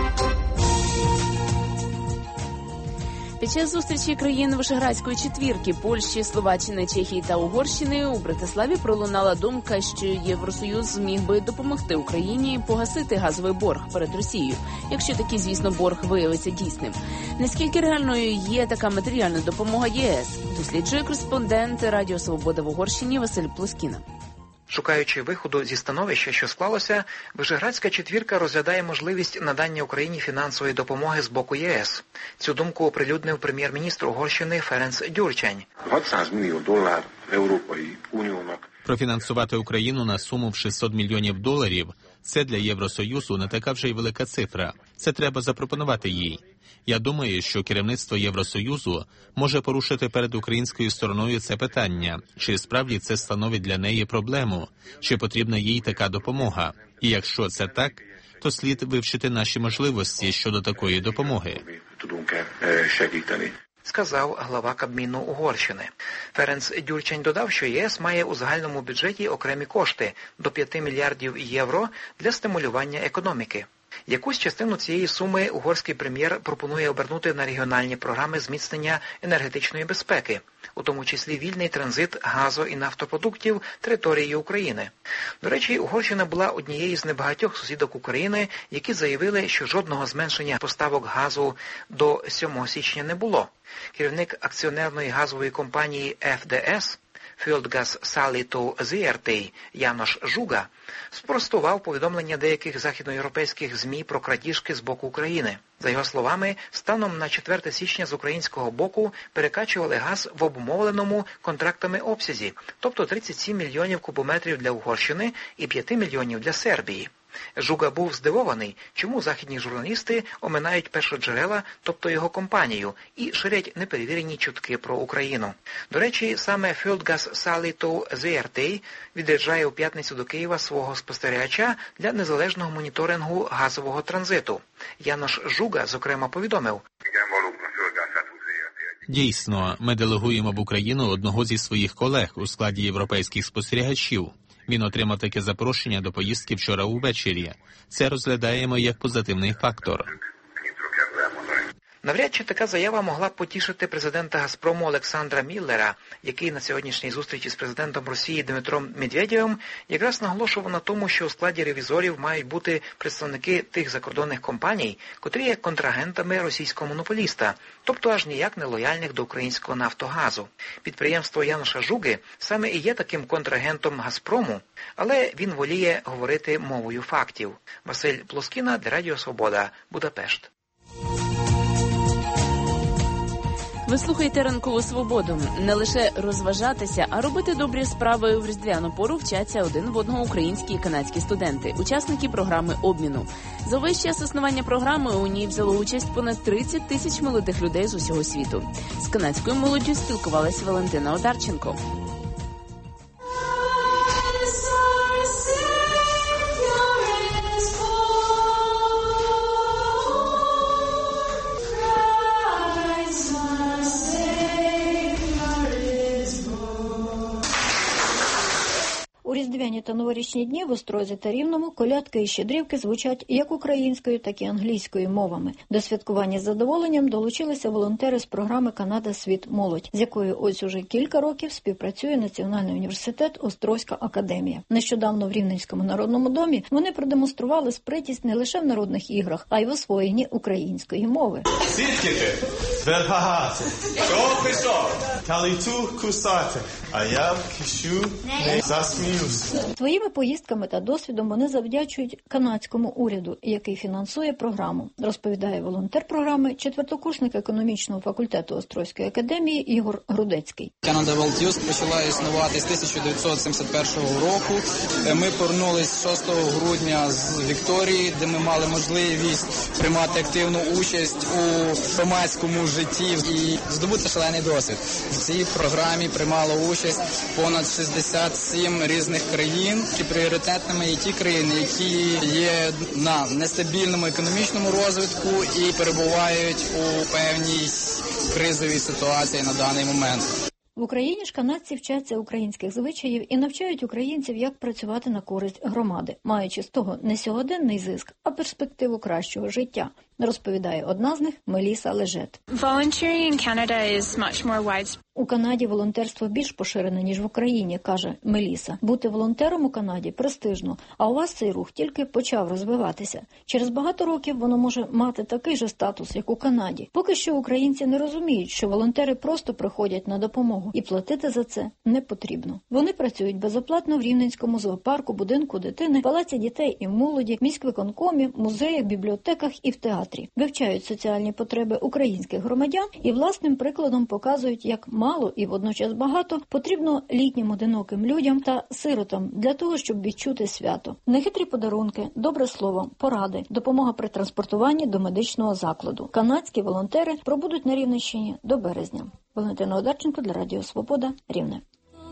Під час зустрічі країн Вишеградської четвірки – Польщі, Словаччини, Чехії та Угорщини у Братиславі пролунала думка, що Євросоюз зміг би допомогти Україні погасити газовий борг перед Росією, якщо такий, звісно, борг виявиться дійсним. Наскільки реальною є така матеріальна допомога ЄС, досліджує кореспондент Радіо Свобода в Угорщині Василь Плоскіна. Шукаючи виходу зі становища, що склалося, Вишеградська четвірка розглядає можливість надання Україні фінансової допомоги з боку єС. Цю думку оприлюднив прем'єр-міністр Угорщини Ференц Gyurcsány. 600 мільйонів доларів Європейській Унії. Профінансувати Україну на суму в $600 мільйонів – це для Євросоюзу не така вже й велика цифра. Це треба запропонувати їй. Я думаю, що керівництво Євросоюзу може порушити перед українською стороною це питання. Чи справді це становить для неї проблему? Чи потрібна їй така допомога? І якщо це так, то слід вивчити наші можливості щодо такої допомоги. Сказав глава Кабміну Угорщини. Ференц Gyurcsány додав, що ЄС має у загальному бюджеті окремі кошти – до 5 мільярдів євро для стимулювання економіки. Якусь частину цієї суми угорський прем'єр пропонує обернути на регіональні програми зміцнення енергетичної безпеки, у тому числі вільний транзит газу і нафтопродуктів територією України. До речі, Угорщина була однією з небагатьох сусідок України, які заявили, що жодного зменшення поставок газу до 7 січня не було. Керівник акціонерної газової компанії ФДС Földgázszállító ZRT János Zsuga спростував повідомлення деяких західноєвропейських ЗМІ про крадіжки з боку України. За його словами, станом на 4 січня з українського боку перекачували газ в обумовленому контрактами обсязі, тобто 37 мільйонів кубометрів для Угорщини і 5 мільйонів для Сербії. Жуга був здивований, чому західні журналісти оминають першоджерела, тобто його компанію, і ширять неперевірені чутки про Україну. До речі, саме Földgázszállító ZRT відряджає у п'ятницю до Києва свого спостерігача для незалежного моніторингу газового транзиту. Янош Жуга, зокрема, повідомив: Дійсно, ми делегуємо в Україну одного зі своїх колег у складі європейських спостерігачів. Він отримав таке запрошення до поїздки вчора увечері. Це розглядаємо як позитивний фактор. Навряд чи така заява могла б потішити президента «Газпрому» Олександра Міллера, який на сьогоднішній зустрічі з президентом Росії Дмитром Медведєвим якраз наголошував на тому, що у складі ревізорів мають бути представники тих закордонних компаній, котрі є контрагентами російського монополіста, тобто аж ніяк не лояльних до українського нафтогазу. Підприємство Яноша Жуги саме і є таким контрагентом «Газпрому», але він воліє говорити мовою фактів. Василь Плоскіна для Радіо Свобода, Будапешт. Ви слухаєте «Ранкову свободу». Не лише розважатися, а робити добрі справи в різдвяну пору вчаться один в одного українські і канадські студенти, учасники програми обміну. За весь час існування програми у ній взяло участь понад 30 тисяч молодих людей з усього світу. З канадською молоддю спілкувалася Валентина Одарченко. різдвяні та новорічні дні в Острозі та Рівному колядки і щедрівки звучать як українською, так і англійською мовами. До святкування з задоволенням долучилися волонтери з програми «Канада. Світ. Молодь», з якою ось уже кілька років співпрацює Національний університет Острозька академія. Нещодавно в Рівненському народному домі вони продемонстрували спритність не лише в народних іграх, а й в освоєнні української мови. Що пішов? Каліту кусати, а я кишу не засміюсь. Своїми поїздками та досвідом вони завдячують канадському уряду, який фінансує програму, розповідає волонтер програми, четвертокурсник економічного факультету Острозької академії Ігор Грудецький. Canada World Youth почала існувати з 1971 року. Ми повернулись 6 грудня з Вікторії, де ми мали можливість приймати активну участь у громадському житті і здобути шалений досвід. В цій програмі приймало участь понад 67 різних країн. І пріоритетними є ті країни, які є на нестабільному економічному розвитку і перебувають у певній кризовій ситуації на даний момент. В Україні ж канадці вчаться українських звичаїв і навчають українців, як працювати на користь громади, маючи з того не сьогоденний зиск, а перспективу кращого життя, розповідає одна з них Меліса Лежет. У Канаді волонтерство більш поширене, ніж в Україні, каже Меліса. Бути волонтером у Канаді престижно, а у вас цей рух тільки почав розвиватися. Через багато років воно може мати такий же статус, як у Канаді. Поки що українці не розуміють, що волонтери просто приходять на допомогу, і платити за це не потрібно. Вони працюють безоплатно в Рівненському зоопарку, будинку дитини, палаці дітей і молоді, міськвиконкомі, музеях, бібліотеках і в театрі. Вивчають соціальні потреби українських громадян і власним прикладом показують, як мало і водночас багато потрібно літнім одиноким людям та сиротам для того, щоб відчути свято. Нехитрі подарунки, добре слово, поради, допомога при транспортуванні до медичного закладу. Канадські волонтери пробудуть на Рівненщині до березня. Валентина Одарченко для Радіо Свобода, Рівне.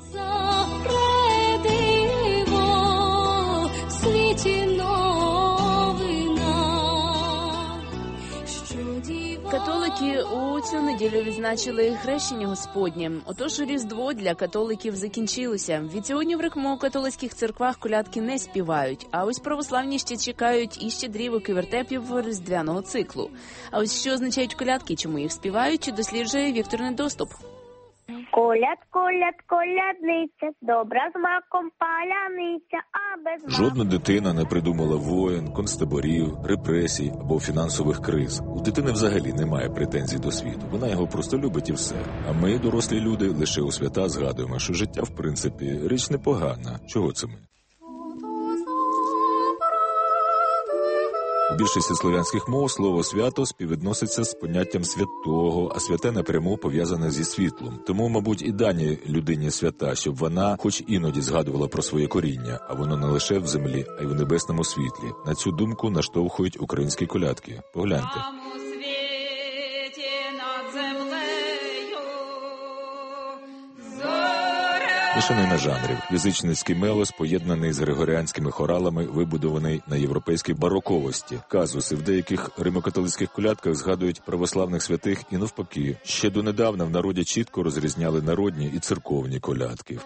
Католики у цю неділю відзначили хрещення Господнє. Отож, Різдво для католиків закінчилося. Відсьогодні в греко-католицьких церквах колядки не співають, а ось православні ще чекають і щедрівок і вертепів різдвяного циклу. А ось що означають колядки, чому їх співають, досліджує Віктор Недоступ. Коляд, коляд, колядниця, добра з маком паляниця, а без маку... Жодна дитина не придумала воєн, концтаборів, репресій або фінансових криз. У дитини взагалі немає претензій до світу. Вона його просто любить і все. А ми, дорослі люди, лише у свята згадуємо, що життя, в принципі, річ непогана. Чого це ми? У більшості слов'янських мов слово «свято» співвідноситься з поняттям святого, а святе напряму пов'язане зі світлом. Тому, мабуть, і дані людині свята, щоб вона хоч іноді згадувала про своє коріння, а воно не лише в землі, а й в небесному світлі. На цю думку наштовхують українські колядки. Погляньте. Мішаний на жанрів. Язичницький мелос, поєднаний з григоріанськими хоралами, вибудований на європейській бароковості. Казуси в деяких римокатолицьких колядках згадують православних святих і навпаки. Ще донедавна в народі чітко розрізняли народні і церковні колядки.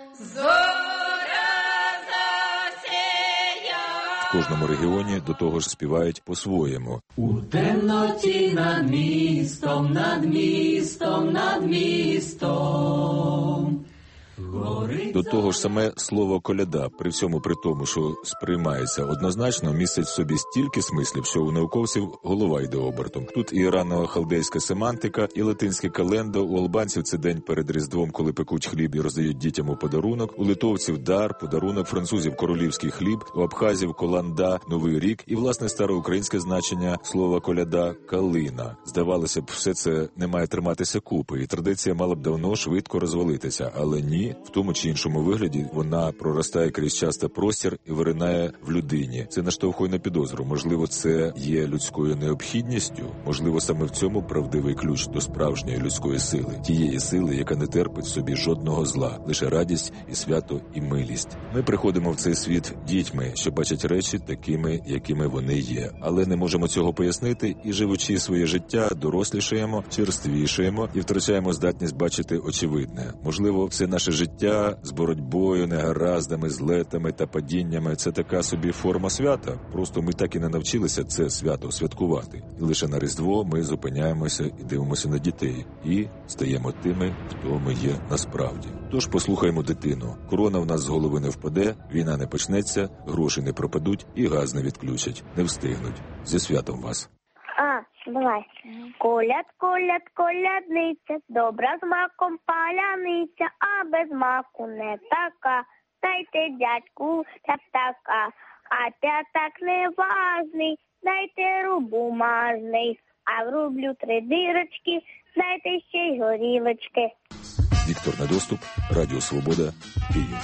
В кожному регіоні до того ж співають по-своєму. У темноті над містом, над містом, над містом. До того ж саме слово «коляда», при всьому при тому, що сприймається однозначно, містить в собі стільки смислів, що у науковців голова йде обертом. Тут і ірано-халдейська семантика, і латинське календо, у албанців це день перед Різдвом, коли пекуть хліб і роздають дітям у подарунок, у литовців дар, подарунок, французів королівський хліб, у абхазів коланда, новий рік і, власне, староукраїнське значення слова «коляда» – калина. Здавалося б, все це не має триматися купи, і традиція мала б давно швидко розвалитися, але ні, в тому чи іншому вигляді вона проростає крізь час та простір і виринає в людині. Це наштовхує на підозру. Можливо, це є людською необхідністю? Можливо, саме в цьому правдивий ключ до справжньої людської сили. Тієї сили, яка не терпить в собі жодного зла. Лише радість і свято, і милість. Ми приходимо в цей світ дітьми, що бачать речі такими, якими вони є. Але не можемо цього пояснити і, живучи своє життя, дорослішаємо, черствішаємо і втрачаємо здатність бачити очевидне. Можливо, все наше життя боротьбою, негараздами, злетами та падіннями – це така собі форма свята. Просто ми так і не навчилися це свято святкувати. І лише на Різдво ми зупиняємося і дивимося на дітей. І стаємо тими, хто ми є насправді. Тож послухаймо дитину. Корона в нас з голови не впаде, війна не почнеться, гроші не пропадуть і газ не відключать. Не встигнуть. Зі святом вас. Давай. Коляд, коляд, колядниця, добра з маком паляниця, а без маку не така. Дайте дядьку така, а п'ятак не важний, дайте рубу мажний, а в рублю 3 дирочки, дайте ще й горілочки. Віктор Недоступ, Радіо Свобода, Київ.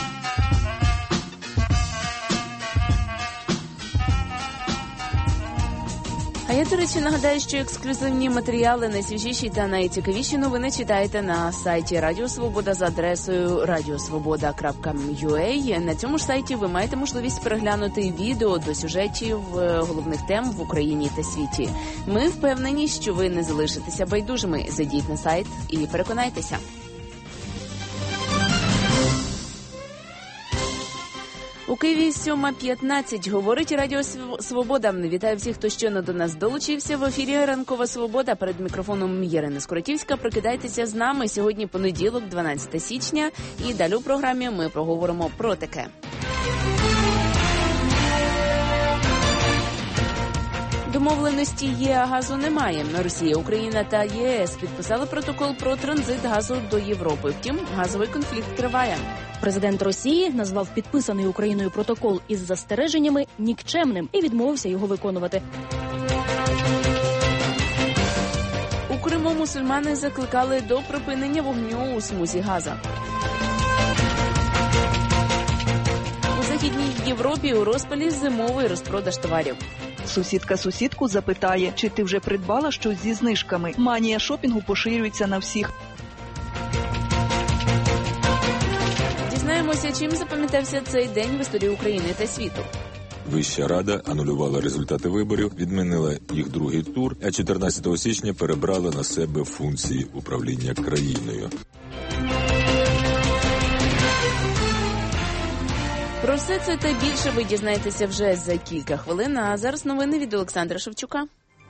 А я, до речі, нагадаю, що ексклюзивні матеріали, найсвіжіші та найцікавіші новини читаєте на сайті Радіо Свобода за адресою radiosvoboda.ua. На цьому ж сайті ви маєте можливість переглянути відео до сюжетів головних тем в Україні та світі. Ми впевнені, що ви не залишитеся байдужими. Зайдіть на сайт і переконайтеся. У Києві 7:15. Говорить Радіо Свобода. Вітаю всіх, хто щойно до нас долучився. В ефірі «Ранкова Свобода». Перед мікрофоном Ярина Скоротівська. Прокидайтеся з нами. Сьогодні понеділок, 12 січня. І далі у програмі ми поговоримо про таке. Домовленості є, а газу немає. Росія, Україна та ЄС підписали протокол про транзит газу до Європи. Втім, газовий конфлікт триває. Президент Росії назвав підписаний Україною протокол із застереженнями нікчемним і відмовився його виконувати. У Криму мусульмани закликали до припинення вогню у смузі Газа. У Західній Європі у розпалі зимовий розпродаж товарів. Сусідка сусідку запитає, чи ти вже придбала щось зі знижками. Манія шопінгу поширюється на всіх. Дізнаємося, чим запам'ятався цей день в історії України та світу. Вища Рада анулювала результати виборів, відмінила їх другий тур, а 14 січня перебрала на себе функції управління країною. Про все це та більше ви дізнаєтеся вже за кілька хвилин, а зараз новини від Олександра Шевчука.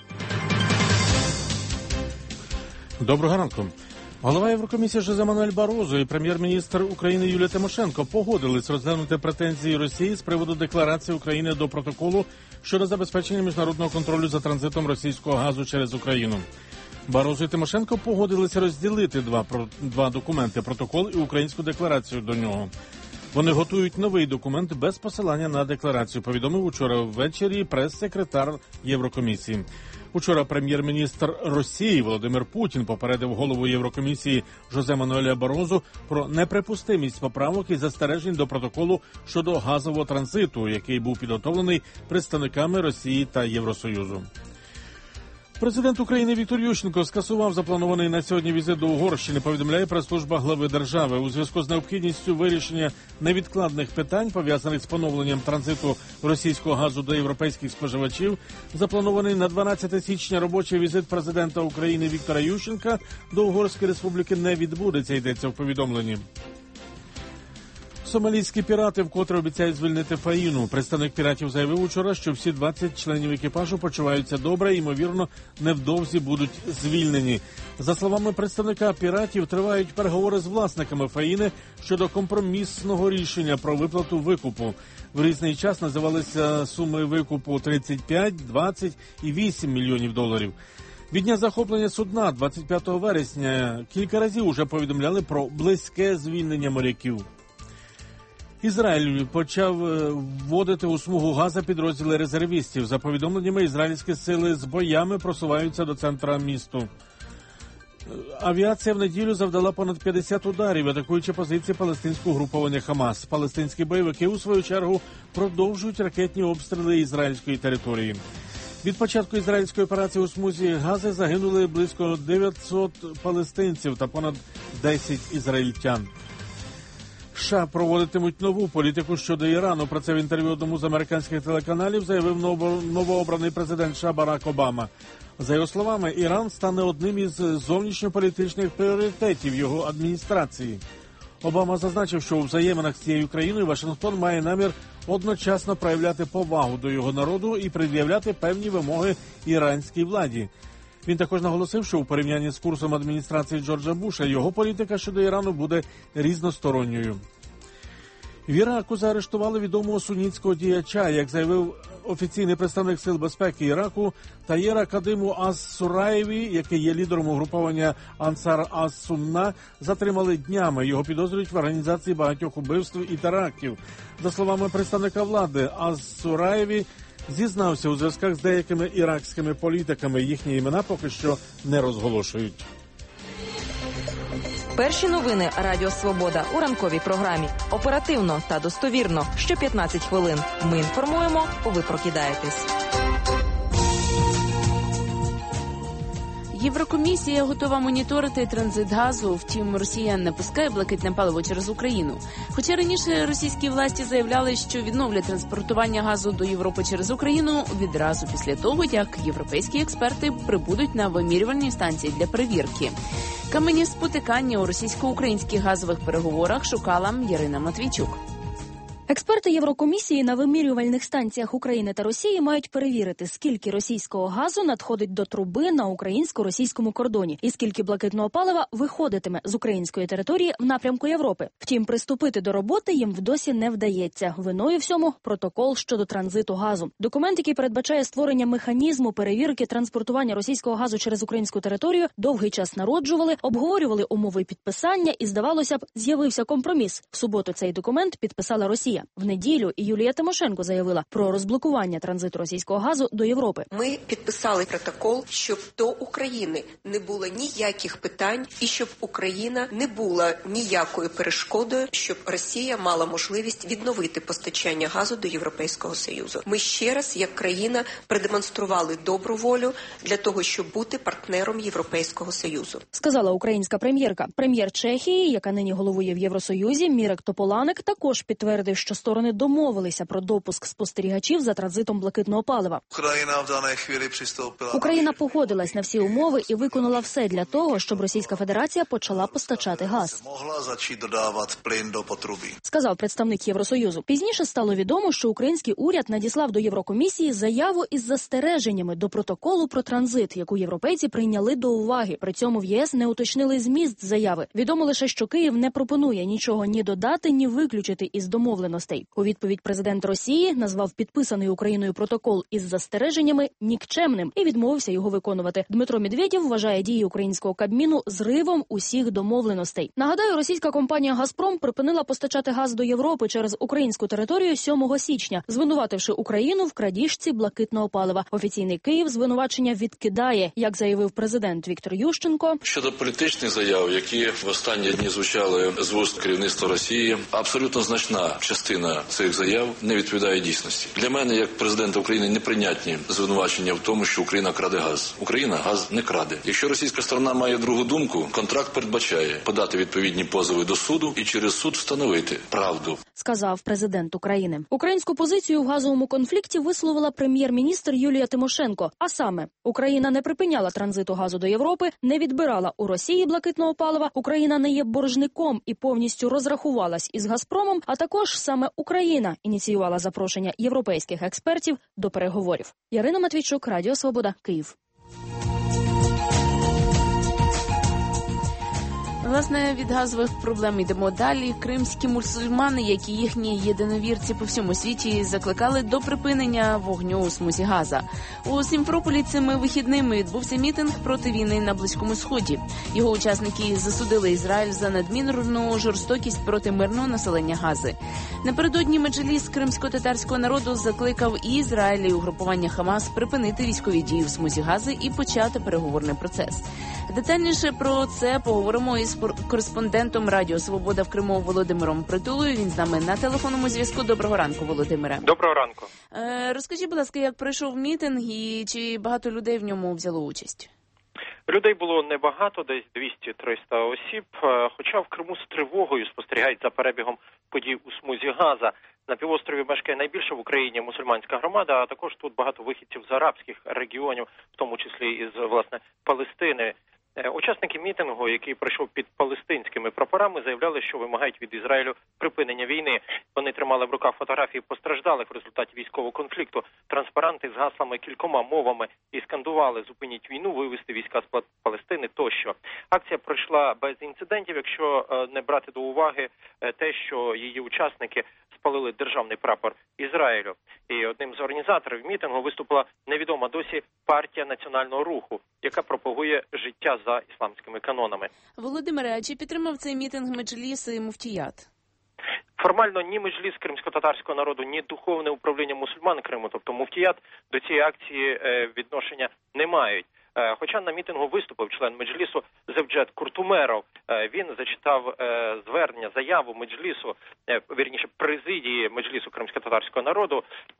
Доброго ранку. Голова Єврокомісії Жозе Мануель Барозо і прем'єр-міністр України Юлія Тимошенко погодились розглянути претензії Росії з приводу декларації України до протоколу щодо забезпечення міжнародного контролю за транзитом російського газу через Україну. Барозо і Тимошенко погодилися розділити два документи – протокол і українську декларацію до нього. Вони готують новий документ без посилання на декларацію, повідомив учора ввечері прес-секретар Єврокомісії. Учора прем'єр-міністр Росії Володимир Путін попередив голову Єврокомісії Жозе Мануеля Барозу про неприпустимість поправок і застережень до протоколу щодо газового транзиту, який був підготовлений представниками Росії та Євросоюзу. Президент України Віктор Ющенко скасував запланований на сьогодні візит до Угорщини, повідомляє прес-служба глави держави. У зв'язку з необхідністю вирішення невідкладних питань, пов'язаних з поновленням транзиту російського газу до європейських споживачів, запланований на 12 січня робочий візит президента України Віктора Ющенка до Угорської республіки не відбудеться, йдеться в повідомленні. Сомалійські пірати вкотре обіцяють звільнити Фаїну. Представник піратів заявив учора, що всі 20 членів екіпажу почуваються добре і, ймовірно, невдовзі будуть звільнені. За словами представника піратів, тривають переговори з власниками Фаїни щодо компромісного рішення про виплату викупу. В різний час називалися суми викупу 35, 20 і 8 мільйонів доларів. Від дня захоплення судна 25 вересня кілька разів уже повідомляли про близьке звільнення моряків. Ізраїль почав вводити у смугу Газа підрозділи резервістів. За повідомленнями, ізраїльські сили з боями просуваються до центра місту. Авіація в неділю завдала понад 50 ударів, атакуючи позиції палестинського угруповання Хамас. Палестинські бойовики, у свою чергу, продовжують ракетні обстріли ізраїльської території. Від початку ізраїльської операції у смузі Гази загинули близько 900 палестинців та понад 10 ізраїльтян. США проводитимуть нову політику щодо Ірану. Про це в інтерв'ю одному з американських телеканалів заявив новообраний президент США Барак Обама. За його словами, Іран стане одним із зовнішньополітичних пріоритетів його адміністрації. Обама зазначив, що у взаєминах з цією країною Вашингтон має намір одночасно проявляти повагу до його народу і пред'являти певні вимоги іранській владі. Він також наголосив, що у порівнянні з курсом адміністрації Джорджа Буша його політика щодо Ірану буде різносторонньою. В Іраку заарештували відомого сунітського діяча, як заявив офіційний представник Сил безпеки Іраку, Таєра Кадиму Ас-Сураєві, який є лідером угруповання Ансар Ас-Сунна, затримали днями. Його підозрюють в організації багатьох убивств і терактів. За словами представника влади, Ас-Сураєві зізнався у зв'язках з деякими іракськими політиками. Їхні імена поки що не розголошують. Перші новини Радіо Свобода у ранковій програмі. Оперативно та достовірно. Що 15 хвилин. Ми інформуємо, ви прокидаєтесь. Єврокомісія готова моніторити транзит газу, втім Росія не пускає блакитне паливо через Україну. Хоча раніше російські власті заявляли, що відновлять транспортування газу до Європи через Україну відразу після того, як європейські експерти прибудуть на вимірювальні станції для перевірки. Камені спотикання у російсько-українських газових переговорах шукала Ярина Матвійчук. Експерти Єврокомісії на вимірювальних станціях України та Росії мають перевірити, скільки російського газу надходить до труби на українсько-російському кордоні і скільки блакитного палива виходитиме з української території в напрямку Європи. Втім, приступити до роботи їм вдосі не вдається. Виною всьому протокол щодо транзиту газу. Документ, який передбачає створення механізму перевірки транспортування російського газу через українську територію, довгий час народжували, обговорювали умови підписання і, здавалося б, з'явився компроміс. В суботу цей документ підписала Росія. В неділю Юлія Тимошенко заявила про розблокування транзиту російського газу до Європи. Ми підписали протокол, щоб до України не було ніяких питань і щоб Україна не була ніякою перешкодою, щоб Росія мала можливість відновити постачання газу до Європейського Союзу. Ми ще раз, як країна, продемонстрували добру волю для того, щоб бути партнером Європейського Союзу. Сказала українська прем'єрка. Прем'єр Чехії, яка нині головує в Євросоюзі, Мірек Тополанек, також підтвердив, що сторони домовилися про допуск спостерігачів за транзитом блакитного палива. Україна погодилась на всі умови і виконала все для того, щоб Російська Федерація почала постачати газ. Сказав представник Євросоюзу. Пізніше стало відомо, що український уряд надіслав до Єврокомісії заяву із застереженнями до протоколу про транзит, яку європейці прийняли до уваги. При цьому в ЄС не уточнили зміст заяви. Відомо лише, що Київ не пропонує нічого ні додати, ні виключити із домовленостей. У відповідь президент Росії назвав підписаний Україною протокол із застереженнями нікчемним і відмовився його виконувати. Дмитро Медведєв вважає дії українського Кабміну зривом усіх домовленостей. Нагадаю, російська компанія «Газпром» припинила постачати газ до Європи через українську територію 7 січня, звинувативши Україну в крадіжці блакитного палива. Офіційний Київ звинувачення відкидає, як заявив президент Віктор Ющенко. Щодо політичних заяв, які в останні дні звучали з вуст керівництва Росії, абсолютно значна частина цих заяв не відповідає дійсності. Для мене, як президента України, неприйнятні звинувачення в тому, що Україна краде газ. Україна газ не краде. Якщо російська сторона має другу думку, контракт передбачає подати відповідні позови до суду і через суд встановити правду. Сказав президент України. Українську позицію в газовому конфлікті висловила прем'єр-міністр Юлія Тимошенко. А саме, Україна не припиняла транзиту газу до Європи, не відбирала у Росії блакитного палива, Україна не є боржником і повністю розрахувалась із «Газпромом», а також саме Україна ініціювала запрошення європейських експертів до переговорів. Ярина Матвійчук, Радіо Свобода, Київ. Власне, від газових проблем йдемо далі. Кримські мусульмани, як і їхні єдиновірці по всьому світі, закликали до припинення вогню у смузі Газа. У Сімферополі цими вихідними відбувся мітинг проти війни на Близькому Сході. Його учасники засудили Ізраїль за надмірну жорстокість проти мирного населення Гази. Напередодні меджліс кримсько-татарського народу закликав і Ізраїль, і угрупування Хамас припинити військові дії в смузі Гази і почати переговорний процес. Детальніше про це поговоримо із кореспондентом Радіо Свобода в Криму Володимиром Притулою. Він з нами на телефонному зв'язку. Доброго ранку, Володимире. Доброго ранку. Розкажіть, будь ласка, як пройшов мітинг і чи багато людей в ньому взяло участь? Людей було небагато, десь 200-300 осіб, хоча в Криму з тривогою спостерігають за перебігом подій у смузі Газа. На півострові мешкає найбільша в Україні мусульманська громада, а також тут багато вихідців з арабських регіонів, в тому числі із, власне, Палестини. Учасники мітингу, який пройшов під палестинськими прапорами, заявляли, що вимагають від Ізраїлю припинення війни. Вони тримали в руках фотографії постраждалих в результаті військового конфлікту, транспаранти з гаслами кількома мовами і скандували «Зупиніть війну, вивести війська з Палестини» тощо. Акція пройшла без інцидентів, якщо не брати до уваги те, що її учасники спалили державний прапор Ізраїлю. І одним з організаторів мітингу виступила невідома досі партія національного руху, яка пропагує життя за ісламськими канонами. Володимире, а чи підтримав цей мітинг Меджліс і Муфтіят? Формально ні Меджліс кримсько-татарського народу, ні духовне управління мусульман Криму, тобто Муфтіят, до цієї акції відношення не мають. Хоча на мітингу виступив член Меджлісу Зевджет Куртумеров. Він зачитав звернення, заяву Меджлісу, вірніше президії Меджлісу кримсько-татарського народу,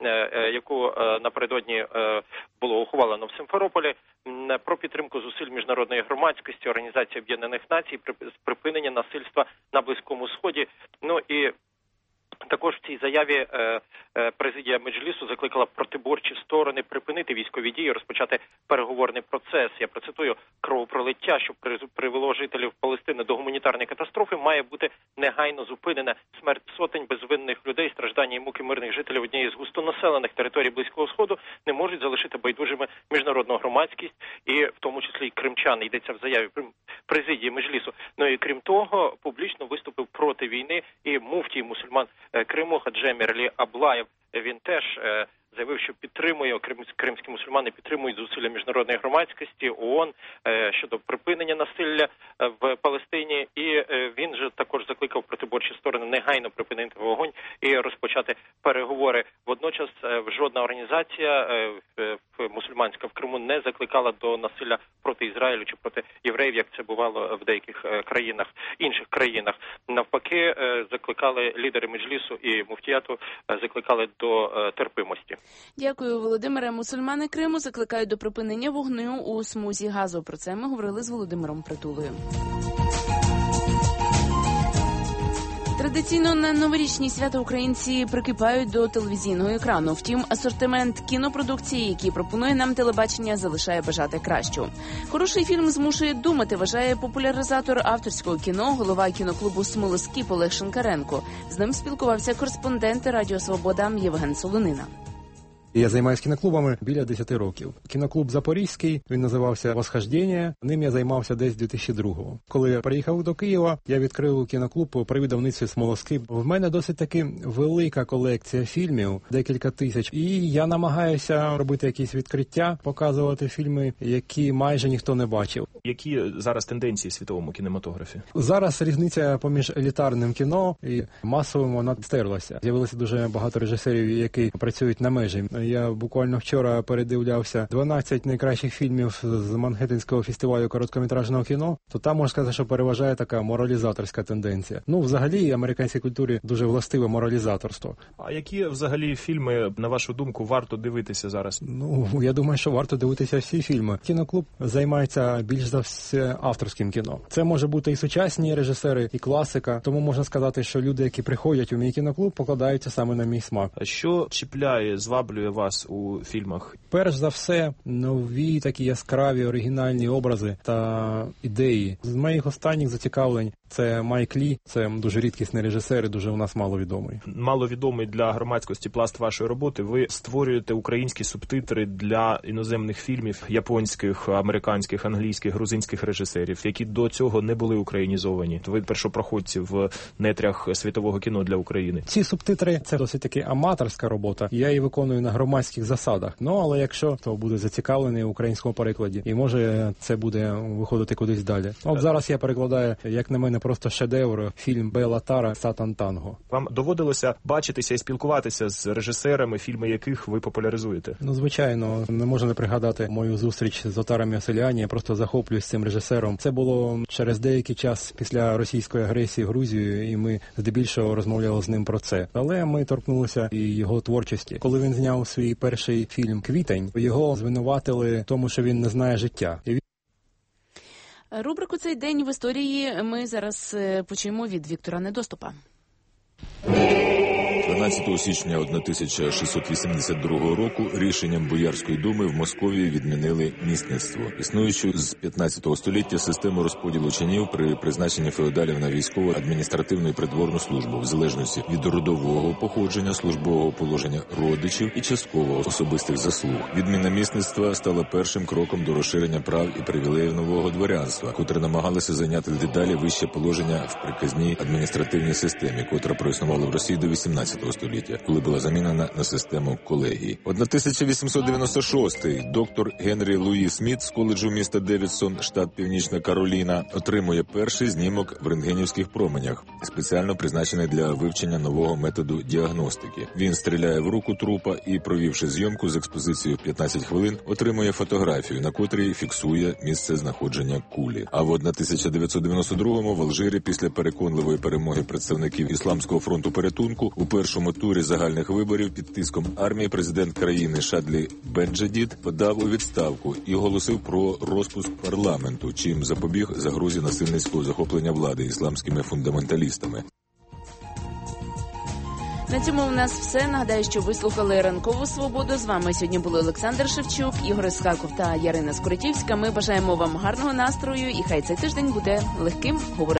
яку напередодні було ухвалено в Симферополі, про підтримку зусиль міжнародної громадськості, Організації Об'єднаних Націй, припинення насильства на Близькому Сході. Ну і також в цій заяві президія Меджлісу закликала протиборчі сторони припинити військові дії, розпочати переговорний процес. Я процитую: кровопролиття, що привело жителів Палестини до гуманітарної катастрофи, має бути негайно зупинена. Смерть сотень безвинних людей, страждання і муки мирних жителів однієї з густонаселених територій Близького Сходу не можуть залишити байдужими міжнародну громадськість, і в тому числі і кримчани. Йдеться в заяві президії Меджлісу. Ну і крім того, публічно виступив проти війни і муфтій мусульман Криму Хаджи Мірлі Аблаєв. Він теж заявив, що підтримує, кримські мусульмани підтримують зусилля міжнародної громадськості, ООН щодо припинення насилля в Палестині. І він же також закликав протиборчі сторони негайно припинити вогонь і розпочати переговори. Водночас жодна організація мусульманська в Криму не закликала до насилля проти Ізраїлю чи проти євреїв, як це бувало в деяких країнах, інших країнах. Навпаки, закликали лідери Меджлісу і Муфтіяту, закликали до терпимості. Дякую, Володимире. Мусульмани Криму закликають до припинення вогню у смузі Газу. Про це ми говорили з Володимиром Притулою. Традиційно на новорічні свята українці прикипають до телевізійного екрану. Втім, асортимент кінопродукції, який пропонує нам телебачення, залишає бажати кращого. Хороший фільм змушує думати, вважає популяризатор авторського кіно, голова кіноклубу «Смолоскип» Олег Шинкаренко. З ним спілкувався кореспондент Радіо Свобода Євген Солонина. Я займаюся кіноклубами біля 10 років. Кіноклуб Запорізький, він називався «Восхождення». Ним я займався десь 2002-го. Коли я приїхав до Києва, я відкрив кіноклуб при видавництві «Смолоскип». В мене досить таки велика колекція фільмів, декілька тисяч. І я намагаюся робити якісь відкриття, показувати фільми, які майже ніхто не бачив. Які зараз тенденції в світовому кінематографі? Зараз різниця поміж елітарним кіно і масовим, вона стерлася. З'явилося дуже багато режисерів, які працюють на межі. Я буквально вчора передивлявся 12 найкращих фільмів з Мангеттенського фестивалю короткометражного кіно, то там, можна сказати, що переважає така моралізаторська тенденція. Ну, взагалі, американській культурі дуже властиве моралізаторство. А які, взагалі, фільми, на вашу думку, варто дивитися зараз? Ну, я думаю, що варто дивитися всі фільми. Кіноклуб займається більш за все авторським кіно. Це може бути і сучасні режисери, і класика. Тому можна сказати, що люди, які приходять у мій кіноклуб, покладаються саме на мій смак. А що чіпляє, зваблює вас у фільмах? Перш за все, нові такі яскраві оригінальні образи та ідеї. З моїх останніх зацікавлень це Майк Лі, це дуже рідкісний режисер і дуже у нас маловідомий. Маловідомий для громадськості пласт вашої роботи. Ви створюєте українські субтитри для іноземних фільмів японських, американських, англійських, грузинських режисерів, які до цього не були українізовані. Ви першопроходці в нетрях світового кіно для України. Ці субтитри – це досить таки аматорська робота. Я її виконую на громадських засадах. Ну, але якщо то буде зацікавлений в українському перекладі, і може це буде виходити кудись далі. От зараз я перекладаю, як на мене, просто шедевр, фільм Бела Тара «Сатан Танго». Вам доводилося бачитися і спілкуватися з режисерами, фільми яких ви популяризуєте? Ну, звичайно, не можна не пригадати мою зустріч з Отаром Йосельяні. Я просто захоплююсь цим режисером. Це було через деякий час після російської агресії в Грузію, і ми здебільшого розмовляли з ним про це. Але ми торкнулися і його творчості. Коли він зняв свій перший фільм «Квітень», його звинуватили в тому, що він не знає життя. Рубрику «Цей день в історії» ми зараз почуємо від Віктора Недоступа. 12 січня 1682 року рішенням Боярської думи в Московії відмінили місництво. Існуючу з 15 століття систему розподілу чинів при призначенні феодалів на військову, адміністративну і придворну службу в залежності від родового походження, службового положення родичів і частково особистих заслуг. Відміна місництва стала першим кроком до розширення прав і привілеїв нового дворянства, котре намагалося зайняти дедалі вище положення в приказній адміністративній системі, котра проіснувала в Росії до 18 століття, коли була замінена на систему колегій. 1896-й доктор Генрі Луї Сміт з коледжу міста Девідсон, штат Північна Кароліна, отримує перший знімок в рентгенівських променях, спеціально призначений для вивчення нового методу діагностики. Він стріляє в руку трупа і, провівши зйомку з експозицією 15 хвилин, отримує фотографію, на котрій фіксує місце знаходження кулі. А в 1992-му в Алжирі після переконливої перемоги представників Ісламського фронту порятунку у першому турі загальних виборів під тиском армії президент країни Шадлі Бенджадід подав у відставку і оголосив про розпуск парламенту, чим запобіг загрозі насильницького захоплення влади ісламськими фундаменталістами. На цьому у нас все. Нагадаю, що ви слухали «Ранкову свободу». З вами сьогодні були Олександр Шевчук, Ігор Іскаков та Ярина Скоротівська. Ми бажаємо вам гарного настрою і хай цей тиждень буде легким.